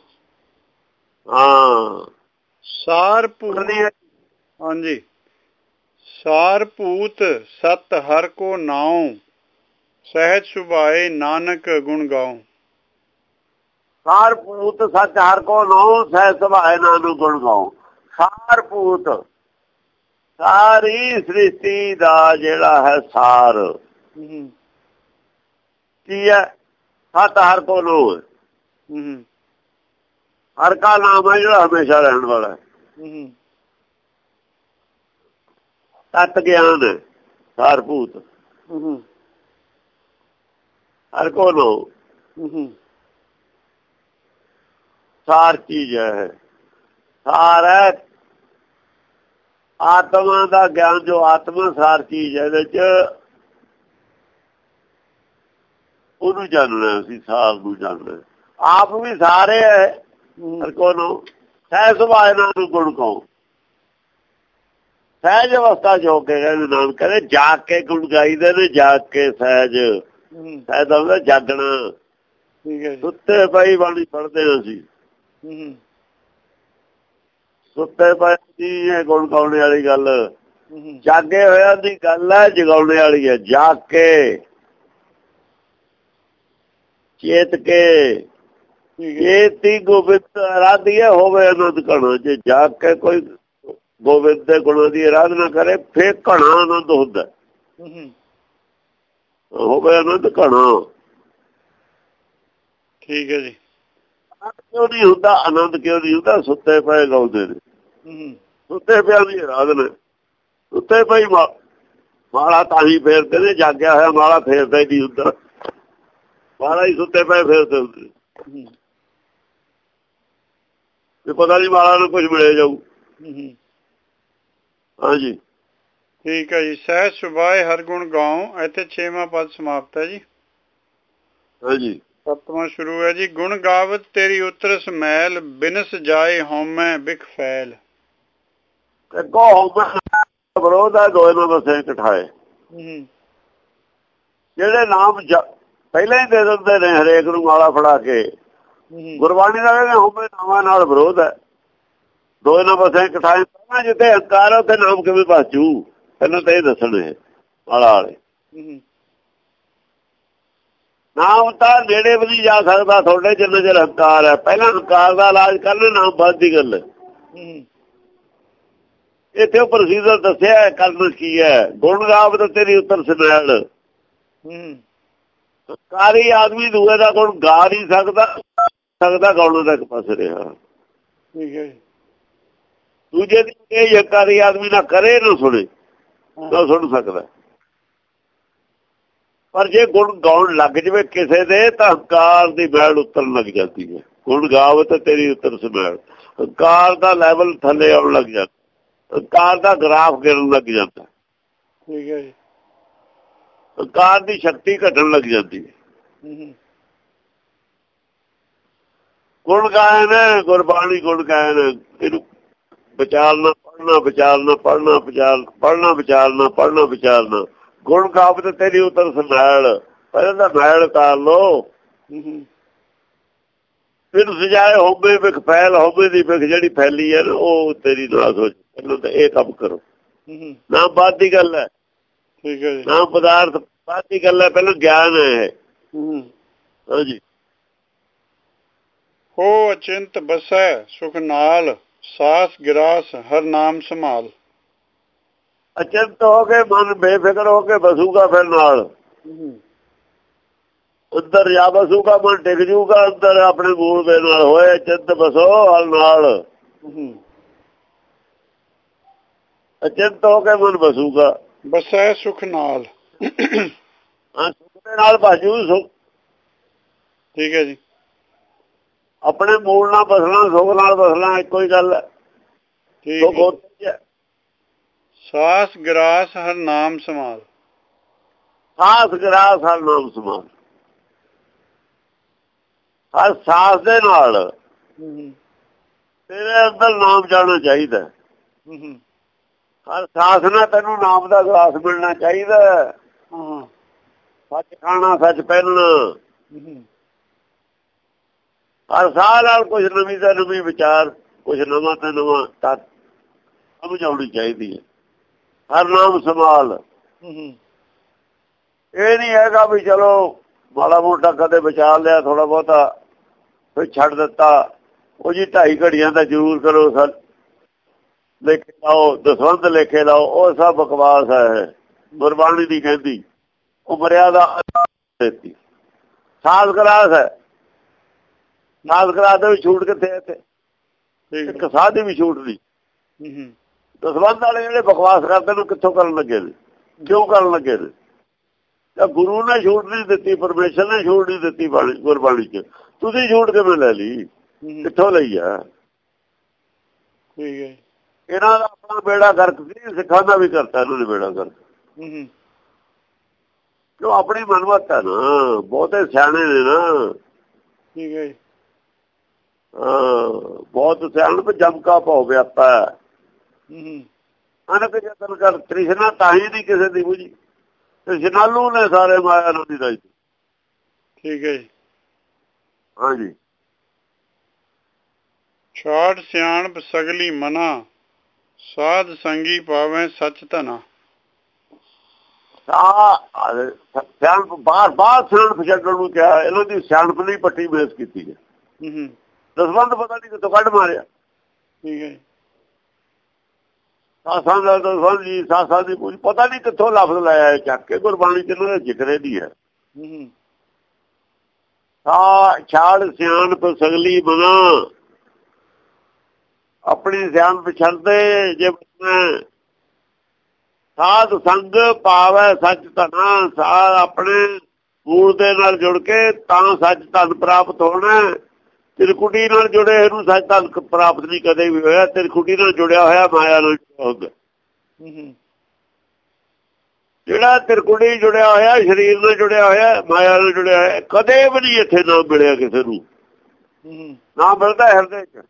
ਹਾਂ ਸਾਰ ਭੂਤ ਹਾਂਜੀ ਸਾਰ ਭੂਤ ਸਤ ਹਰ ਕੋ ਨਾਉ ਸਹਿਜ ਸੁਭਾਏ ਨਾਨਕ ਗੁਣ ਗਾਉ। ਸਾਰ ਭੂਤ ਸੱਚ ਹਰ ਕੋ ਨਾਉ ਸਹਿਜ ਸੁਭਾਏ ਨਾਨਕ ਗੁਣ ਗਾਉ। ਸਾਰ ਭੂਤ ਸਾਰੀ ਸ੍ਰਿਸ਼ਟੀ ਦਾ ਜਿਹੜਾ ਹੈ ਸਾਰ ਕੀ ਹੈ? ਸਤ ਹਰ ਕੋ ਨਾਉ। ਹਰ ਕਾ ਨਾਮ ਹੈ ਜਿਹੜਾ ਹਮੇਸ਼ਾ ਰਹਿਣ ਵਾਲਾ ਹੈ। ਤਤ ਗਿਆਨ ਹੈ ਸਾਰ ਭੂਤ ਹਰ ਕੋ ਨਾਉ ਸਾਰ ਚੀਜ਼ ਹੈ। ਸਾਰ ਹੈ ਆਤਮਾ ਦਾ ਗਿਆਨ ਜੋ ਆਤਮਾ ਸਾਰ ਚੀਜ਼ ਹੈ ਇਹਦੇ ਚ ਉਹਨੂੰ ਜਾਣਨਾ ਅਸੀਂ ਸਾਰ ਨੂੰ ਜਾਣਨਾ। ਆਪ ਵੀ ਸਾਰੇ ਹੈ ਹਰ ਕੋ ਨਾਉ ਸਹਿਜ ਸੁਭਾਏ ਨਾਨਕ ਗੁਣ ਗਾਉ। ਸਹਿਜ ਅਵਸਥਾ ਜੋ ਕੇ ਕਹਿੰਦੇ ਨਾਮ ਕਹਿੰਦੇ ਜਾਗ ਕੇ ਗੁਣ ਗਾਈਦੇ ਨੇ। ਜਾਗ ਕੇ ਸਹਿਜ ਸਹਿਜ ਹੁੰਦਾ ਜਾਗਣਾ। ਸੁੱਤੇ ਪਈ ਬਾਣੀ ਪੜ੍ਹਦੇ ਹਾਂ ਅਸੀਂ। ਸੁੱਤੇ ਪਏ ਦੀ ਗੁਣ ਗਾਉਣੇ ਵਾਲੀ ਗੱਲ ਜਾਗੇ ਹੋਇਆ ਦੀ ਗੱਲ ਹੈ ਜਗਾਉਣੇ ਵਾਲੀ ਹੈ। ਜਾਗ ਕੇ ਚੇਤ ਕੇ ਚੇਤੀ ਗੋਬਿੰਦ ਆਰਾਧੀਏ ਹੋਵੇ ਆਨੰਦ ਘਣਾ। ਜੇ ਜਾਗ ਕੇ ਕੋਈ ਗੋਬਿੰਦ ਦੇ ਗੁਣਾਂ ਦੀ ਆਰਾਧਨਾ ਕਰੇ ਫੇਰ ਘਣਾ ਆਨੰਦ ਹੁੰਦਾ ਹੋਵੇ ਆਨੰਦ ਘਣਾ। ਠੀਕ ਹੈ ਜੀ। ਕਿਉਂ ਨਹੀਂ ਹੁੰਦਾ ਆਨੰਦ ਕਿਉਂ ਨਹੀਂ ਹੁੰਦਾ? ਸੁੱਤੇ ਪਏ ਗਾਉਂਦੇ ਨੇ। ਸੁੱਤੇ ਪਿਆ ਦੀ ਆਰਾਧਨਾ। ਸੁੱਤੇ ਪਈ ਮਾਲਾ ਤਾਂ ਹੀ ਫੇਰਦੇ ਨੇ। ਜਾਗਿਆ ਹੋਇਆ ਮਾਲਾ ਫੇਰਦਾ ਹੀ ਨਹੀਂ ਹੁੰਦਾ। ਮਾਲਾ ਹੀ ਸੁੱਤੇ ਪਏ ਫੇਰਦੇ ਹੁੰਦੇ। ਪਤਾ ਨੀ ਮਾਲਾ ਨੂੰ ਕੁਝ ਮਿਲੇ ਜਾਊ। ਹਾਂਜੀ ਠੀਕ ਹੈ ਜੀ। ਸਹਿਜ ਸੁਭਾਏ ਹਰ ਗੁਣ ਗਾਉ ਇੱਥੇ ਛੇਵਾਂ ਪਦ ਸਮਾਪਤ ਹੈ ਜੀ। ਹਾਂਜੀ ਸੱਤਵਾਂ ਸ਼ੁਰੂ ਹੈ ਜੀ। ਗੁਣ ਗਾਵਤ ਤੇਰੀ ਉਤਰਸ ਮੈਲ ਬਿਨਸ ਜਾਏ ਹਉਮੈ ਬਿਖ ਫੈਲ। ਵਿਰੋਧ ਹੈ ਦੋਏ ਨੂੰ ਬਸੇ ਇਕਠਾਏ। ਜਿਹੜੇ ਨਾਮ ਪਹਿਲਾਂ ਹੀ ਦੇ ਦਿੰਦੇ ਨੇ ਹਰੇਕ ਨੂੰ ਮਾਲਾ ਫੜਾ ਕੇ। ਗੁਰਬਾਣੀ ਦਾ ਕਹਿੰਦੇ ਹਉਮੈ ਨਾਮਾਂ ਨਾਲ ਵਿਰੋਧ ਹੈ। ਦੋਏ ਨੂੰ ਬਸੇ ਇਕਠਾਏ। ਪਹਿਲਾਂ ਜਿੱਥੇ ਹੰਕਾਰ ਉੱਥੇ ਨਾਮ ਕਿਵੇਂ ਬਾਜੂ ਪਹਿਲਾਂ ਤਾਂ ਇਹ ਦੱਸਣੇ ਮਾਲਾ ਵਾਲੇ। ਨਾਮ ਤਾਂ ਨੇੜੇ ਵੀ ਨਹੀਂ ਜਾ ਸਕਦਾ ਤੁਹਾਡੇ ਜਿੰਨਾ ਚਿਰ ਹੰਕਾਰ ਹੈ। ਪਹਿਲਾਂ ਹੰਕਾਰ ਦਾ ਇਲਾਜ ਕਰਨ ਨਾਮ ਬਾਅਦ ਦੀ ਗੱਲ ਹੈ। ਇੱਥੇ ਉਹ ਪ੍ਰੋਸੀਜਰ ਦੱਸਿਆ ਕਰਨ ਕੀ ਹੈ। ਗੁਣ ਗਾਵਤ ਤੇਰੀ ਉਤਰ ਸਮੈਲ। ਹੰਕਾਰੀ ਆਦਮੀ ਦੂਏ ਦਾ ਗੁਣ ਗਾ ਨਹੀਂ ਸਕਦਾ ਸਕਦਾ ਗਾਉਣ ਦਾ ਇੱਕ ਪਾਸੇ ਰਿਹਾ। ਦੂਜੇ ਦੀ ਇਹ ਹੰਕਾਰੀ ਆਦਮੀ ਨਾ ਕਰੇ ਨਾ ਸੁਣੇ ਨਾ ਸੁਣ ਸਕਦਾ। ਪਰ ਜੇ ਗੁਣ ਗਾਉਣ ਲੱਗ ਜਾਵੇ ਕਿਸੇ ਦੇ ਤਾਂ ਹੰਕਾਰ ਦੀ ਮੈਲ ਉਤਰਨ ਲੱਗ ਜਾਂਦੀ ਹੈ। ਗੁਣ ਗਾਵਤ ਤੇਰੀ ਉਤਰ ਸਮੈਲ। ਕਾਰ ਦਾ ਲੈਵਲ ਥੱਲੇ ਆਉਣ ਲੱਗ ਜਾਂਦਾ, ਕਾਰ ਦਾ ਗ੍ਰਾਫ ਗਿਰਨ ਲੱਗ ਜਾਂਦਾ। ਠੀਕ ਹੈ ਜੀ। ਕਾਰ ਦੀ ਸ਼ਕਤੀ ਘਟਣ ਲੱਗ ਜਾਂਦੀ ਹੈ। ਗੁਣ ਗਾਇਨ ਗੁਰਬਾਣੀ ਗੁਣ ਗਾਇਨ ਇਹਨੂੰ ਵਿਚਾਰਨਾ ਪੜ੍ਹਨਾ ਵਿਚਾਰਨਾ ਪੜ੍ਹਨਾ ਵਿਚਾਰ ਪੜ੍ਹਨਾ ਵਿਚਾਰਨਾ ਪੜ੍ਹਨਾ ਵਿਚਾਰਨਾ। ਗੁਣ ਗਾਵਤ ਤੇਰੀ ਉਤਰ ਸਮੈਲ, ਪਹਿਲਾਂ ਤਾਂ ਮੈਲ ਉਤਾਰ ਲੋ। ਫਿਰ ਸਜਾਏ ਹੋਵੇ ਵਿਖ ਫੈਲ, ਹੋਵੇ ਦੀ ਵਿਖ ਜਿਹੜੀ ਫੈਲੀ ਹੈ ਨਾ ਉਹ ਤੇਰੀ ਨਾਸ ਹੋ ਜਾਏ। ਪਹਿਲਾਂ ਤਾਂ ਇਹ ਕੰਮ ਕਰੋ। ਨਾ ਬਾਅਦ ਦੀ ਗੱਲ ਹੈ, ਠੀਕ ਹੈ ਜੀ। ਨਾ ਪਦਾਰਥ ਬਾਅਦ ਦੀ ਗੱਲ ਹੈ, ਪਹਿਲਾਂ ਗਿਆਨ ਹੈ ਇਹ। ਹਾਂਜੀ। ਹੋ ਅਚਿੰਤ ਬਸੈ ਸੁਖ ਨਾਲ, ਸਾਸ ਗਿਰਾਸ ਹਰ ਨਾਮ ਸੰਭਾਲ। ਅਚਿੰਤ ਹੋ ਕੇ ਮਨ ਬੇਫਿਕਰ ਹੋ ਕੇ ਬਸੂਗਾ ਫਿਰ ਨਾਲ, ਅੰਦਰ ਜਾ ਬਸੂਗਾ, ਮਨ ਟਿਕ ਜੂਗਾ ਅੰਦਰ ਆਪਣੇ ਮੂਲ ਦੇ ਨਾਲ। ਹੋਏ ਅਚਿੰਤ ਬਸੋ ਹਰ ਨਾਲ, ਅਚਿੰਤ ਹੋ ਕੇ ਮਨ ਬਸੂਗਾ। ਬਸੈ ਸੁਖ ਨਾਲ, ਹਾਂ ਸੁਖ ਦੇ ਨਾਲ ਬਾਜੂ ਸੁਖ। ਠੀਕ ਹੈ ਜੀ। ਆਪਣੇ ਮੂਲ ਨਾਲ ਬਸਣਾ, ਸੁਖ ਨਾਲ ਬਸਣਾ ਇੱਕੋ ਹੀ ਗੱਲ ਹੈ। ਸਾਸ ਗਰਾਸ ਹਰ ਨਾਮ ਸੰਭਾਲ, ਸਾਸ ਗਰਾਸ ਹਰ ਨਾਮ ਸੰਭਾਲ। ਹਰ ਸਾਸ ਦੇ ਨਾਲ ਤੇਰੇ ਅੰਦਰ ਨਾਮ ਜਾਣਾ ਚਾਹੀਦਾ। ਹਰ ਸਾਸ ਨਾਲ ਤੈਨੂੰ ਨਾਮ ਦਾ ਗਲਾਸ ਮਿਲਣਾ ਚਾਹੀਦਾ। ਸੱਚ ਖਾਣਾ, ਸੱਚ ਪਹਿਨਣਾ। ਹਰ ਸਾਹ ਨਾਲ ਕੁਛ ਨਵੀਂ ਤੋਂ ਨਵੀਂ ਵਿਚਾਰ, ਕੁਛ ਨਵਾਂ ਤੋਂ ਨਵਾਂ ਤੱਤ ਸਮਝ ਆਉਣੀ ਚਾਹੀਦੀ ਹੈ। ਹਰ ਨਾਮ ਸੰਭਾਲ। ਇਹ ਨਹੀਂ ਹੈਗਾ ਵੀ ਚਲੋ ਮਾੜਾ ਮੋਟਾ ਕਦੇ ਵਿਚਾਰ ਲਿਆ ਥੋੜਾ ਬਹੁਤਾ ਫਿਰ ਛੱਡ ਦਿੱਤਾ। ਉਹ ਜੀ ਢਾਈ ਘੜੀਆਂ ਦਾ ਜ਼ਰੂਰ ਕਰੋ, ਸਰ ਲੇਖੇ ਲਾਓ, ਦਸਵੰਧ ਲੇਖੇ ਲਾਓ, ਉਹ ਸਭ ਬਕਵਾਸ ਹੈ। ਗੁਰਬਾਣੀ ਦੀ ਕਹਿੰਦੀ ਉਹ ਮਰਿਆਦਾ ਦਿੱਤੀ। ਸਾਸ ਗਲਾਸ ਹੈ, ਸਾਸ ਗਲਾਸ ਦੇ ਵੀ ਛੂਟ ਕਿੱਥੇ? ਇੱਥੇ ਇੱਕ ਸਾਹ ਦੀ ਵੀ ਛੂਟ ਨਹੀਂ। ਦਸਵੰਧ ਵਾਲੇ ਜਿਹੜੇ ਬਕਵਾਸ ਕਰਦੇ ਨੇ ਕਿੱਥੋਂ ਕਰਨ ਲੱਗੇ ਨੇ, ਕਿਉਂ ਕਰਨ ਲੱਗੇ ਨੇ? ਤਾਂ ਗੁਰੂ ਨੇ ਛੂਟ ਨਹੀਂ ਦਿੱਤੀ, ਪਰਮੇਸ਼ਰ ਨੇ ਛੂਟ ਨਹੀਂ ਦਿੱਤੀ ਬਾਣੀ ਗੁਰਬਾਣੀ ਚ। ਤੁਸੀਂ ਛੂਟ ਕਿਵੇਂ ਲੈ ਲਈ? ਕਿੱਥੋਂ ਲਈ ਆ? ਠੀਕ ਹੈ। ਇਹਨਾਂ ਦਾ ਆਪਣਾ ਬੇੜਾ ਗਰਕ ਸੀ, ਸਿੱਖਾਂ ਦਾ ਵੀ ਕਰਤਾ ਇਹਨਾਂ ਨੇ ਬੇੜਾ ਗਰਕ। ਕਿਉਂ? ਆਪਣੀ ਮਨਮਤ ਹੈ ਨਾ, ਬਹੁਤੇ ਸਿਆਣੇ ਨੇ ਨਾ। ਠੀਕ ਹੈ। ਹਾਂ ਬਹੁਤ ਸਿਆਣਪ ਜਮਕਾ ਭਾਉ ਵਿਆਪਾ। ਅਨਕ ਜਤਨ ਕਰ ਤ੍ਰਿਸ਼ਨਾ ਤਾਂ ਹੀ ਨਹੀਂ ਕਿਸੇ ਦੀ ਬੁਝੀ। ਤ੍ਰਿਸ਼ਨਾਲੂ ਨੇ ਸਾਰੇ ਮਾਇਆ ਨੂੰ ਦੀ ਰਾਜ। ਠੀਕ ਹੈ ਜੀ। ਹਾਂਜੀ। ਛਾੜ ਸਿਆਣਪ ਸਗਲੀ ਮਨਾ, ਸਾਧ ਸੰਗੀ ਪਾਵੇਂ ਸੱਚ ਧਨਾ। ਸਿਆਣਪ ਬਾਹਰ ਬਾਹਰ ਸਿਆਣਪ ਛੱਡਣ ਨੂੰ ਕਿਹਾ। ਇਹਨਾਂ ਦੀ ਸਿਆਣਪ ਨਹੀਂ ਪੱਟੀ ਬੇਸ ਕੀਤੀ ਹੈ। ਦਸਵੰਧ ਪਤਾ ਨਹੀਂ ਕਿੱਥੋਂ ਕੱਢ ਮਾਰਿਆ। ਠੀਕ ਹੈ। ਸਾਸਾਂ ਦਾ ਦਸਵੰਧ ਜੀ, ਸਾਸਾਂ ਦੀ ਪੂਜ ਪਤਾ ਨਹੀਂ ਕਿੱਥੋਂ ਲਫ਼ਜ਼ ਲਾਇਆ ਚੱਕ ਕੇ। ਗੁਰਬਾਣੀ ਚ ਇਹਨਾਂ ਦਾ ਜ਼ਿਕਰ ਨਹੀਂ ਹੈ। ਸਾ ਛਾੜ ਸਿਆਣਪ ਸਗਲੀ ਮਨਾ, ਆਪਣੀ ਸਿਆਣਪ ਛੱਡਦੇ ਜੇ ਸਾਧ ਸੰਗ ਪਾਵੈ ਸੱਚ ਧਨਾ। ਸਾਧ ਆਪਣੇ ਮੂਲ ਦੇ ਨਾਲ ਜੁੜ ਕੇ ਤਾਂ ਸੱਚ ਧਨ ਪ੍ਰਾਪਤ ਹੋਣਾ। ਤਿਰਕੁਟੀ ਨਾਲ ਜੁੜੇ ਇਹਨੂੰ ਸੱਚ ਧਨ ਪ੍ਰਾਪਤ ਨਹੀਂ ਕਦੇ ਵੀ ਹੋਇਆ। ਤਿਰਕੁਟੀ ਨਾਲ ਜੁੜਿਆ ਹੋਇਆ ਮਾਇਆ ਨਾਲ ਹੁੰਦਾ। ਜਿਹੜਾ ਤਿਰਕੁਟੀ ਜੁੜਿਆ ਹੋਇਆ ਸਰੀਰ ਨਾਲ ਜੁੜਿਆ ਹੋਇਆ, ਮਾਇਆ ਨਾਲ ਜੁੜਿਆ ਹੋਇਆ, ਕਦੇ ਵੀ ਨਹੀਂ ਇੱਥੇ ਨਾਮ ਮਿਲਿਆ ਕਿਸੇ ਨੂੰ। ਨਾਮ ਮਿਲਦਾ ਹਿਰਦੇ ਚ।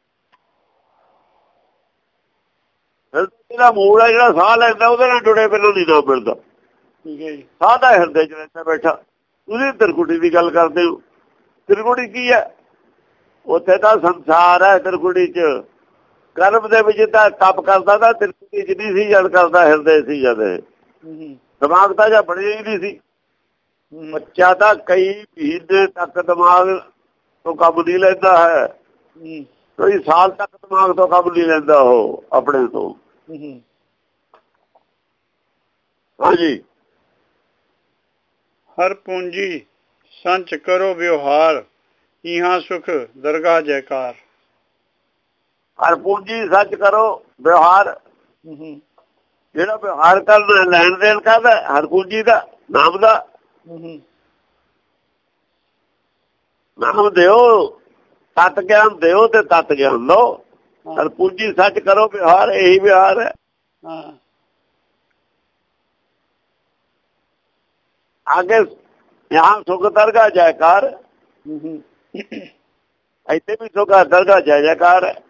ਜਿਹੜਾ ਮੂਲ ਹੈ, ਜਿਹੜਾ ਸਾਹ ਲੈਂਦਾ ਉਹਦੇ ਨਾਲ ਜੁੜੇ ਬਿਨਾਂ ਨਹੀਂ ਨਾਮ ਮਿਲਦਾ। ਸਾਹ ਤਾਂ ਹਿਰਦੇ ਚ ਰਹਿੰਦਾ ਬੈਠਾ। ਤੁਸੀਂ ਤਿਰਕੁਟੀ ਦੀ ਗੱਲ ਕਰਦੇ ਹੋ। ਤਿਰਕੁਟੀ ਕੀ ਹੈ? ਉੱਥੇ ਤਾਂ ਸੰਸਾਰ ਹੈ। ਤਿਰਕੁਟੀ ਚ ਗਰਭ ਦੇ ਵਿੱਚ ਤਾਂ ਤਪ ਕਰਦਾ ਤਾਂ ਤਿਰਕੁਟੀ ਚ ਨਹੀਂ ਸੀ ਜਦ ਕਰਦਾ, ਹਿਰਦੇ ਸੀ ਜਦ। ਦਿਮਾਗ ਤਾਂ ਜਾਂ ਬਣਿਆ ਹੀ ਨਹੀਂ ਸੀ। ਬੱਚਾ ਤਾਂ ਕਈ ਮਹੀਨੇ ਤੱਕ ਦਿਮਾਗ ਤੋਂ ਕੰਮ ਨਹੀਂ ਲੈਂਦਾ ਹੈ। ਕਈ ਸਾਲ ਤੱਕ ਦਿਮਾਗ ਤੋਂ ਕੰਮ ਨਹੀਂ ਲੈਂਦਾ ਉਹ ਆਪਣੇ ਤੋਂ। ਹਾਂਜੀ। ਹਰ ਪੂੰਜੀ ਸੰਚ ਕਰੋ ਵਿਵਹਾਰ, ਇਹਾਂ ਸੁਖ ਦਰਗਾਹ ਜੈਕਾਰ। ਹਰ ਪੂੰਜੀ ਸੱਚ ਕਰੋ ਵਿਵਹਾਰ। ਜਿਹੜਾ ਵਿਵਹਾਰ ਕਰਨਾ ਲੈਣ ਦੇਣ ਕਰਦਾ ਹਰ ਪੂੰਜੀ ਦਾ ਨਾਮ ਦਾ। ਨਾਮ ਦਿਓ, ਤਤ ਗਿਆਨ ਦਿਓ ਤੇ ਤਤ ਗਿਆਨ ਲਓ। ਸਰ ਪੂੰਜੀ ਸੱਚ ਕਰੋ ਵਿਹਾਰ, ਇਹੀ ਵਿਹਾਰ ਹੈ। ਹਾਂ आगे यहाँ सुख दरगाह जयकार, ऐसे भी सुख दरगाह जय जयकार है।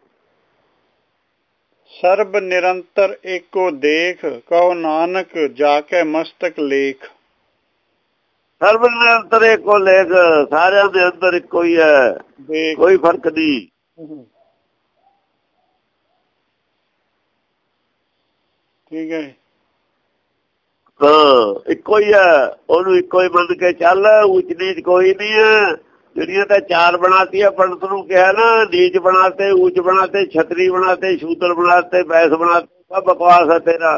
सर्ब निरंतर एको देख, कहो नानक जाके मस्तक लेख। सर्ब निरंतर एको लेख, सारे दे अंदर इको ही है, कोई फर्क नहीं। ठीक है हाँ इको ही है, ओनू इको ही मन के चल, ऊंच नीच कोई नहीं है। ਜਿਹੜੀਆਂ ਤਾਂ ਚਾਰ ਬਣਾਤੀ ਹੈ ਪੰਡਤ ਨੂੰ ਕਿਹਾ ਨਾ, ਨੀਚ ਬਣਾਤੇ, ਊਚ ਬਣਾਤੇ, ਛਤਰੀ ਬਣਾਤੇ, ਸ਼ੂਦਰ ਬਣਾਤੇ, ਬੈਸ ਬਣਾਤੇ, ਸਭ ਬਕਵਾਸ ਹੈ ਤੇਰਾ।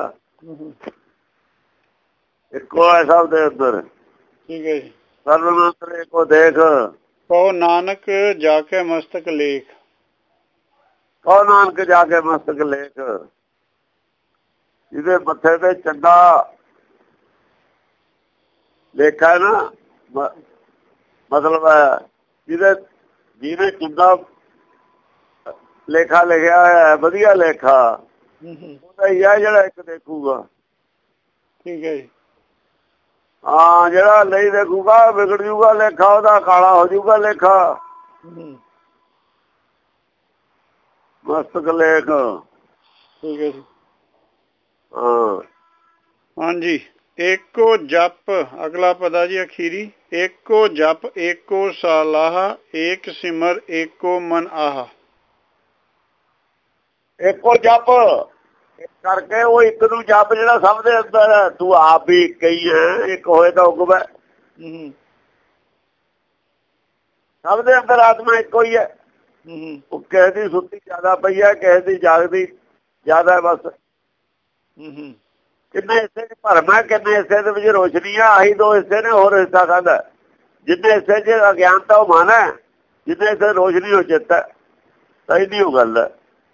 ਇੱਕੋ ਹੈ ਸਭ ਦੇ ਅੰਦਰ। ਠੀਕ ਹੈ ਜੀ। ਸਰਵਨੰਤਰ ਇੱਕੋ ਦੇਖ, ਕਹੋ ਨਾਨਕ ਜਾ ਕੇ ਮਸਤਕ ਲੇਖ। ਕਹੋ ਨਾਨਕ ਜਾ ਕੇ ਮਸਤਕ ਲੇਖ, ਜਿਹਦੇ ਮੱਥੇ ਤੇ ਚੰਗਾ ਲੇਖਾ ਨਾ, ਮਤਲਬ ਹੈ ਜਿਹਦੇ ਜਿਹਨੇ ਚੰਗਾ ਲੇਖਾ ਲਿਖਿਆ ਹੋਇਆ, ਵਧੀਆ ਲੇਖਾ, ਉਹਦਾ ਹੀ ਆ ਜਿਹੜਾ ਇੱਕ ਦੇਖੂਗਾ। ਠੀਕ ਹੈ ਜੀ। ਹਾਂ ਜਿਹੜਾ ਨਹੀਂ ਦੇਖੂਗਾ ਵਿਗੜ ਜੂਗਾ ਲੇਖਾ, ਉਹਦਾ ਕਾਲਾ ਹੋ ਜੂਗਾ ਲੇਖਾ। ਮਸਤਕ ਲੇਖ। ਠੀਕ ਹੈ ਜੀ। ਹਾਂ ਹਾਂਜੀ। ਏਕੋ ਜਪ, ਅਗਲਾ ਪਦਾ ਜੀ ਅਖੀਰੀ। ਏਕੋ ਜਪ ਏਕੋ ਸਾਲਾਹ, ਏਕ ਸਿਮਰ ਏਕੋ ਮਨ ਆਹ। ਏਕੋ ਜਪ ਕਰਕੇ ਉਹ ਇੱਕ ਨੂੰ ਜਪ, ਜਿਹੜਾ ਸਭ ਦੇ ਅੰਦਰ ਹੈ। ਤੂੰ ਆਪ ਵੀ ਇੱਕ ਹੀ ਹੈ, ਇੱਕ ਹੋਏ ਤਾਂ ਹੁਕਮ ਹੈ। ਸਭ ਦੇ ਅੰਦਰ ਆਤਮਾ ਇੱਕੋ ਹੀ ਹੈ। ਉਹ ਕਿਸੇ ਦੀ ਸੁੱਤੀ ਜ਼ਿਆਦਾ ਪਈ ਹੈ, ਕਿਸੇ ਦੀ ਜਾਗਦੀ ਜ਼ਿਆਦਾ ਬਸ। ਕਿੰਨੇ ਹਿੱਸੇ ਚ ਭਰਮ ਹੈ, ਕਿੰਨੇ ਹਿੱਸੇ ਦੇ ਵਿੱਚ ਰੋਸ਼ਨੀ ਆ, ਆਹੀ ਦੋ ਹਿੱਸੇ ਨੇ, ਹੋਰ ਹਿੱਸਾ ਕਾਹਦਾ। ਜਿੰਨੇ ਹਿੱਸੇ ਚ ਅਗਿਆਨਤਾ ਉਹ ਮਨ ਹੈ, ਜਿੰਨੇ ਹਿੱਸੇ ਰੋਸ਼ਨੀ ਉਹ ਚਿੱਤ ਹੈ। ਸਹੀ ਨਹੀਂ ਉਹ ਗੱਲ ਹੈ।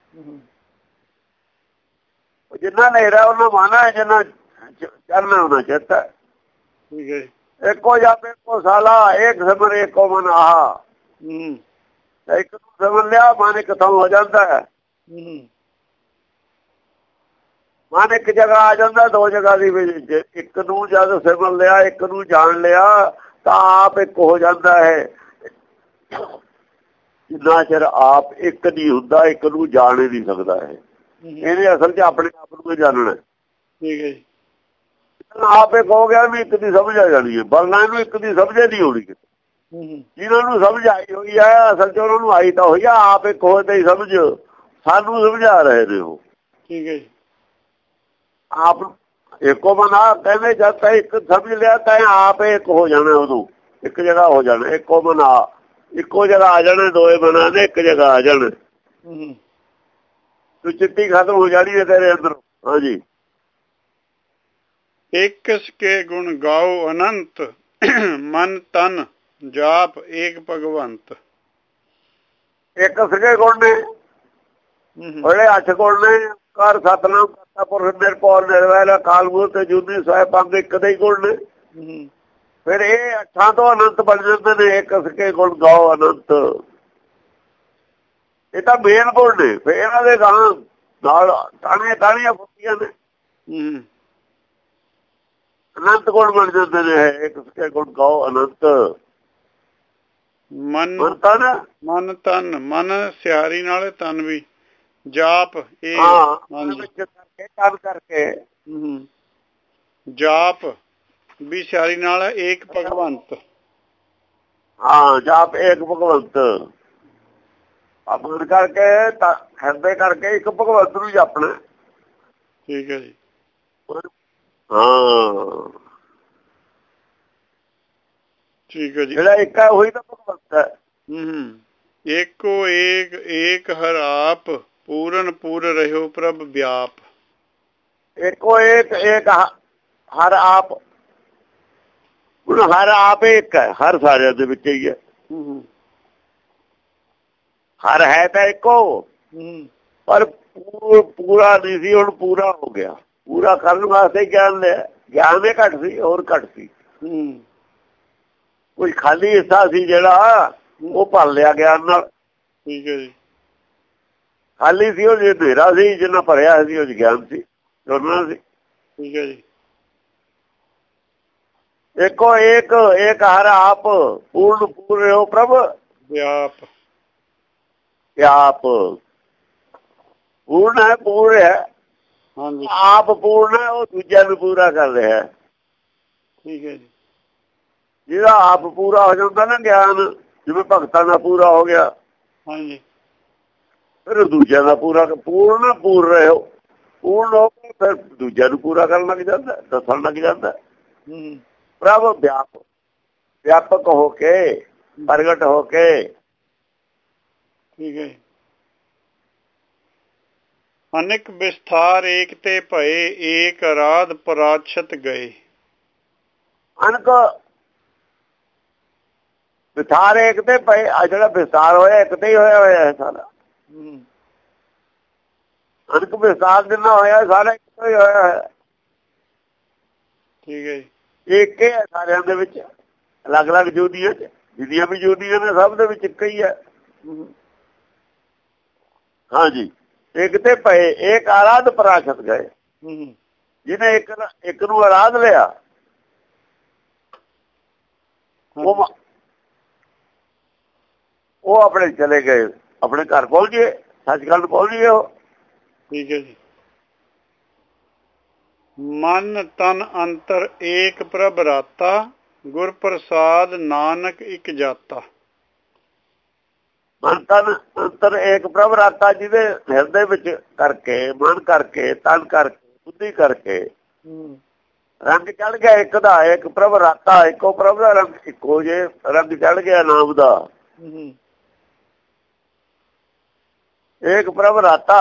ਜਿੰਨਾ ਹਨੇਰਾ ਉਹਨਾਂ ਮਨ ਹੈ, ਜਿੰਨਾ ਚੜਨਾ ਉਹਨਾਂ ਚਿੱਤ ਹੈ। ਇੱਕੋ ਜਪ ਇੱਕੋ ਸਾਲਾ, ਏਕ ਸਿਮਰ ਏਕੋ ਮਨ ਆਹ। ਇੱਕ ਨੂੰ ਸਿਮਰ ਲਿਆ, ਮਨ ਇੱਕ ਥਾਂ ਹੋ ਜਾਂਦਾ ਹੈ। ਮਨ ਇੱਕ ਜਗ੍ਹਾ ਆ ਜਾਂਦਾ, ਦੋ ਜਗ੍ਹਾ ਦੀ ਵਿੱਚ। ਇੱਕ ਨੂੰ ਜਦ ਸਿਮਰ ਲਿਆ, ਇੱਕ ਨੂੰ ਜਾਣ ਲਿਆ, ਤਾਂ ਆਪ ਇੱਕ ਹੋ ਜਾਂਦਾ ਹੈ। ਜਿੰਨਾ ਚਿਰ ਆਪ ਇੱਕ ਨਹੀਂ ਹੁੰਦਾ, ਇੱਕ ਨੂੰ ਜਾਣ ਹੀ ਨਹੀਂ ਸਕਦਾ ਹੈ। ਇਹਨੇ ਅਸਲ 'ਚ ਆਪਣੇ ਆਪ ਨੂੰ ਜਾਣਨਾ। ਠੀਕ ਹੈ ਜੀ। ਆਪ ਇੱਕ ਹੋ ਗਿਆ ਵੀ ਇੱਕ ਦੀ ਸਮਝ ਆ ਜਾਣੀ ਹੈ, ਬਲਨਾ ਇਹਨੂੰ ਇੱਕ ਦੀ ਸਮਝ ਨਹੀਂ ਆਉਣੀ ਕਿਤੇ। ਜਿਹਨਾਂ ਨੂੰ ਸਮਝ ਆਈ ਹੋਈ ਹੈ, ਅਸਲ 'ਚ ਉਹਨਾਂ ਨੂੰ ਆਈ ਤਾਂ ਹੋਈ ਆ, ਆਪ ਇੱਕ ਹੋਏ ਤਾਂ ਹੀ ਸਮਝ, ਸਾਨੂੰ ਸਮਝਾ ਰਹੇ ਨੇ ਉਹ। ਠੀਕ ਹੈ ਜੀ। ਆਪ ਇੱਕੋ ਬਣਾ ਕਹਿੰਦੇ, ਜਦ ਤੱਕ ਇੱਕ ਸਮਝ ਲਿਆ ਤਾਂ ਆਪ ਇੱਕ ਹੋ ਜਾਣਾ, ਉਦੋਂ ਇੱਕ ਜਗ੍ਹਾ ਹੋ ਜਾਣਾ। ਇੱਕੋ ਬਣਾ ਇੱਕੋ ਜਗ੍ਹਾ ਆ ਜਾਣਾ, ਦੋਏ ਬਣਾ ਨੇ ਇੱਕ ਜਗ੍ਹਾ ਆ ਜਾਣ। ਤੂੰ ਚਿੱਟੀ ਖਤਮ ਹੋ ਜਾਣੀ ਹੈ ਤੇਰੇ ਅੰਦਰ। ਹਾਂਜੀ। ਏਕਸ ਕੇ ਗੁਣ ਗਾਓ ਅਨੰਤ, ਮਨ ਤਨ ਜਾਪ ਏਕ ਭਗਵੰਤ। ਇੱਕ ਸਕੇ ਗੁਣ ਨੇ, ਉਹਦੇ ਅੱਠ ਗੁਣ ਨੇ। ਕਰ ਸਤਨਾਮ ਕਰਤਾ ਪੁਰਖ ਨਿਰਭਉ ਨਿਰਵੈਰ ਅਕਾਲ ਮੂਰਤ ਤੇ ਜੁਨੀ ਸਾਹਿਬ ਪੰਗ, ਇੱਕ ਦੇ ਹੀ ਗੁਣ ਨੇ। ਫਿਰ ਇਹ ਅੱਠਾਂ ਤੋਂ ਅਨੰਤ ਬਣ ਜਾਂਦੇ ਨੇ। ਇੱਕ ਸਕੇ ਗੁਣ ਗਾਓ ਅਨੰਤ, ਇਹ ਤਾਂ ਮੇਨ ਗੁਣ ਨੇ। ਫਿਰ ਇਹਨਾਂ ਦੇ ਗਾਂ ਨਾਲ ਟਾਣੀਆਂ ਟਾਣੀਆਂ ਫੁੱਟੀਆਂ ਨੇ, ਅਨੰਤ ਗੁਣ ਬਣ ਜਾਂਦੇ ਨੇ। ਇੱਕ ਸਕੇ ਗੁਣ ਗਾਓ ਅਨੰਤ। ਮਨ ਤਨ ਮਨ ਤਨ ਮਨ ਸਿਆਰੀ ਨਾਲ ਤਨ ਵੀ ਜਾਪ ਇਹ ਕਰਕੇ ਤਨ ਕਰਕੇ ਜਾਪ ਵੀ ਸਿਆਰੀ ਨਾਲ ਏਕ ਭਗਵੰਤ। ਹਾਂ ਜਾਪ ਏਕ ਭਗਵੰਤ। ਆਪਣ ਕਰਕੇ ਹਿਰਦੇ ਕਰਕੇ ਇੱਕ ਭਗਵੰਤ ਨੂੰ ਜਾਪਣਾ। ਠੀਕ ਹੈ ਜੀ। ਹਾਂ ਠੀਕ ਹੈ ਜੀ। ਜਿਹੜਾ ਇੱਕ ਹੈ ਉਹੀ ਤਾਂ ਭਗਵੰਤ ਹੈ। ਹਮ ਏਕੋ ਏਕ ਏਕ ਹਰ ਆਪ, ਪੂਰਨ ਪੂਰ ਰਹਿਓ ਪ੍ਰਭ ਵਿਆਪ। ਇੱਕੋ ਏਕ ਏਕ ਹਰ ਆਪ, ਹੁਣ ਹਰ ਆਪ ਇੱਕ ਹੈ, ਹਰ ਸਾਰਿਆਂ ਦੇ ਵਿੱਚ ਹੀ ਹੈ। ਹਰ ਹੈ ਤਾਂ ਇੱਕੋ, ਪਰ ਪੂਰਾ ਨਹੀਂ ਸੀ, ਹੁਣ ਪੂਰਾ ਹੋ ਗਿਆ। ਪੂਰਾ ਕਰਨ ਵਾਸਤੇ ਗਿਆਨ ਲਿਆ। ਗਿਆਨ ਦੇ ਘੱਟ ਸੀ, ਹੋਰ ਘੱਟ ਸੀ। ਕੋਈ ਖਾਲੀ ਹਿੱਸਾ ਸੀ ਜਿਹੜਾ, ਉਹ ਭਰ ਲਿਆ ਗਿਆਨ ਨਾਲ। ਠੀਕ ਹੈ ਜੀ। ਖਾਲੀ ਸੀ, ਉਹ ਹਨੇਰਾ ਸੀ, ਜਿੰਨਾ ਭਰਿਆ ਸੀ ਉਹ ਗਿਆਨ ਸੀ, ਤੁਰਨਾ ਸੀ। ਠੀਕ ਹੈ ਜੀ। ਇੱਕੋ ਏਕ ਏਕ ਹਰ ਆਪ ਪੂਰਨ ਪੂਰੇ ਹੋ ਪ੍ਰਭ ਵਿਆਪ ਆਪ ਪੂਰਨ ਹੈ, ਪੂਰੇ ਹੈ, ਹਾਂਜੀ ਆਪ ਪੂਰਨ ਹੈ, ਉਹ ਦੂਜਿਆਂ ਨੂੰ ਪੂਰਾ ਕਰ ਰਿਹਾ। ਠੀਕ ਹੈ ਜੀ। ਜਿਹਦਾ ਆਪ ਪੂਰਾ ਹੋ ਜਾਂਦਾ ਨਾ ਗਿਆਨ, ਜਿਵੇਂ ਭਗਤਾਂ ਦਾ ਪੂਰਾ ਹੋ ਗਿਆ, ਹਾਂਜੀ ਫਿਰ ਦੂਜਿਆਂ ਦਾ ਪੂਰਾ ਪੂਰਨ ਪੂਰ ਰਹੇ ਹੋ, ਪੂਰਨ ਹੋ ਕੇ ਫਿਰ ਦੂਜਿਆਂ ਨੂੰ ਪੂਰਾ ਕਰਨ ਲੱਗ ਜਾਂਦਾ, ਦੱਸਣ ਲੱਗ ਜਾਂਦਾ। ਹੂੰ ਪ੍ਰਭ ਵਿਆਪ ਵਿਆਪਕ ਹੋ ਕੇ, ਪ੍ਰਗਟ ਹੋ ਕੇ। ਠੀਕ ਹੈ। ਅਨੇਕ ਵਿਸਥਾਰ ਏਕ ਤੇ ਭਏ, ਏਕ ਰਾਧ ਪਰਾਛਤ ਗਏ। ਅਨਕ ਵਿਸਥਾਰ ਏਕ ਤੇ ਪਏ, ਆ ਜਿਹੜਾ ਵਿਸਥਾਰ ਹੋਇਆ ਇੱਕ ਤੇ ਹੀ ਹੋਇਆ ਹੋਇਆ ਹੈ ਸਾਰਾ। ਅਨਕ ਵਿਸਥਾਰ ਜਿੰਨਾ ਹੋਇਆ ਸਾਰਾ ਇੱਕ ਹੀ ਹੋਇਆ ਹੋਇਆ। ਠੀਕ ਹੈ ਜੀ। ਇੱਕ ਹੀ ਹੈ ਸਾਰਿਆਂ ਦੇ ਵਿੱਚ, ਅਲੱਗ ਅਲੱਗ ਜੋਦੀਆਂ ਚ, ਜਿੰਨੀਆਂ ਵੀ ਜੋਦੀਆਂ ਨੇ ਸਭ ਦੇ ਵਿੱਚ ਇੱਕ ਹੀ ਹੈ। ਹਾਂਜੀ, ਇੱਕ ਤੇ ਪਏ, ਇੱਕ ਆਰਾਧ ਪਰਾਸ਼ਤ ਗਏ। ਜਿਹਨੇ ਇੱਕ ਇੱਕ ਨੂੰ ਆਰਾਧ ਲਿਆ, ਉਹ ਉਹ ਆਪਣੇ ਚਲੇ ਗਏ, ਆਪਣੇ ਘਰ ਪਹੁੰਚ ਗਏ, ਸੱਚਖੰਡ ਪਹੁੰਚ ਗਏ ਉਹ। ਠੀਕ ਹੈ ਜੀ। ਮਨ ਤਨ ਅੰਤਰ ਏਕ ਪ੍ਰਭ ਰਾਤਾ, ਗੁਰ ਪ੍ਰਸਾਦ ਨਾਨਕ ਇਕ ਜਾਤਾ। ਮਨ ਤਨ ਅੰਤਰ ਏਕ ਪ੍ਰਭ ਰਾਤਾ, ਜਿਹਦੇ ਹਿਰਦੇ ਵਿੱਚ ਕਰਕੇ, ਮਨ ਕਰਕੇ, ਤਨ ਕਰਕੇ, ਬੁੱਧੀ ਕਰਕੇ ਰੰਗ ਚੜ ਗਿਆ ਇੱਕ ਦਾ, ਇੱਕ ਪ੍ਰਭ ਰਾਤਾ, ਇੱਕੋ ਪ੍ਰਭ ਦਾ ਰੰਗ, ਇੱਕੋ ਜੇ ਰੰਗ ਚੜ ਗਿਆ ਨਾਮ ਦਾ। ਏਕ ਪ੍ਰਭ ਰਾਤਾ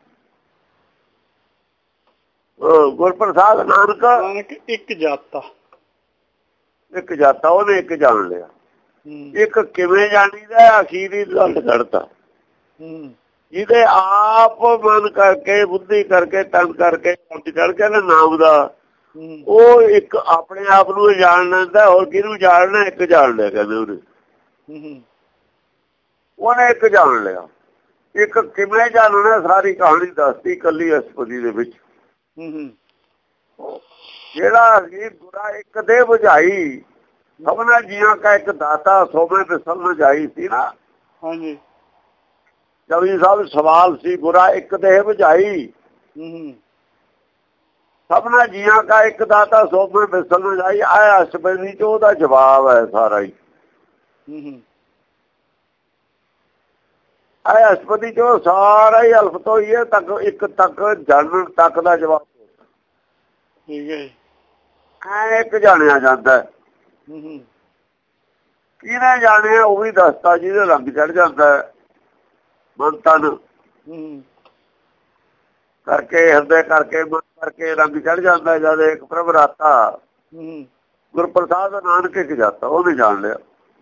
ਗੁਰ ਪ੍ਰਸਾਦ ਨਾਨਕ ਨਾਨਕ ਇੱਕ ਜਾਤਾ। ਇੱਕ ਜਾਤਾ, ਉਹਨੇ ਇੱਕ ਜਾਣ ਲਿਆ। ਇੱਕ ਕਿਵੇਂ ਜਾਣੀਦਾ, ਅਖੀਰੀ ਗੱਲ ਕੱਢਤਾ। ਜਿਹਦੇ ਆਪ ਮਨ ਕਰਕੇ, ਬੁੱਧੀ ਕਰਕੇ, ਤਨ ਕਰਕੇ ਚੜ ਕੇ ਨਾ ਨਾਮ ਦਾ, ਉਹ ਇੱਕ ਆਪਣੇ ਆਪ ਨੂੰ ਜਾਣ ਲੈਂਦਾ। ਹੋਰ ਕਿਹਨੂੰ ਜਾਣਨਾ, ਇੱਕ ਜਾਣ ਲਿਆ ਕਹਿੰਦੇ ਉਹਨੇ। ਉਹਨੇ ਇੱਕ ਜਾਣ ਲਿਆ। ਇੱਕ ਕਿਵੇਂ ਜਾਣਨਾ, ਸਾਰੀ ਕਹਾਣੀ ਦੱਸਦੀ ਇਕੱਲੀ ਅਸਪਦੀ ਦੇ ਵਿੱਚ। ਜਿਹੜਾ ਅਸੀਂ ਗੁਰਾ ਇੱਕ ਦੇ ਬੁਝਾਈ, ਸਭਨਾ ਜੀਆਂ ਕਾ ਇੱਕ ਦਾਤਾ, ਸੋਵੇਂ ਬਿਸਲ ਨ ਜਾਈ ਸੀ ਨਾ। ਹਾਂਜੀ, ਜਪਜੀ ਸਾਹਿਬ ਸਵਾਲ ਸੀ, ਗੁਰਾ ਇੱਕ ਦੇਹ ਬੁਝਾਈ, ਸਭਨਾ ਜੀਆਂ ਕਾ ਇੱਕ ਦਾਤਾ, ਸੋਵੇਂ ਬਿਸਲ ਨ ਜਾਈ। ਆਇਆ ਅਸ਼ਟਪਦੀ ਚ ਉਹਦਾ ਜਵਾਬ ਹੈ ਸਾਰਾ ਹੀ। ਆਇਆ ਅਸ਼ਟਪਦੀ ਚ ਉਹ ਸਾਰਾ ਹੀ ਅਲਫ ਤੋਂ ਹੀ ਤੱਕ, ਇੱਕ ਤੱਕ ਜਾਣਨ ਤੱਕ ਦਾ ਜਵਾਬ। ਠੀਕ ਹੈ। ਐ ਇੱਕ ਜਾਣਿਆ ਜਾਂਦਾ। ਕਿਹਨੇ ਜਾਣਿਆ, ਉਹ ਵੀ ਦੱਸਤਾ ਜਿਹਦੇ ਰੰਗ ਚੜ ਜਾਂਦਾ। ਮਨ ਤਨ ਕਰਕੇ, ਹਿਰਦੇ ਕਰਕੇ, ਮਨ ਕਰਕੇ ਰੰਗ ਚੜ ਜਾਂਦਾ। ਜਦ ਇੱਕ ਪ੍ਰਭ ਰਾਤਾ ਗੁਰ ਪ੍ਰਸਾਦ ਨਾਨਕ ਇੱਕ ਜਾਤਾ, ਉਹਨੇ ਜਾਣ ਲਿਆ।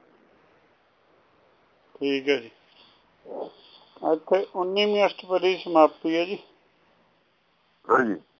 ਠੀਕ ਹੈ ਜੀ। ਇੱਥੇ ਉੱਨੀਵੀਂ ਅਸ਼ਟਪਦੀ ਸਮਾਪਤੀ ਹੈ ਜੀ। ਹਾਂਜੀ।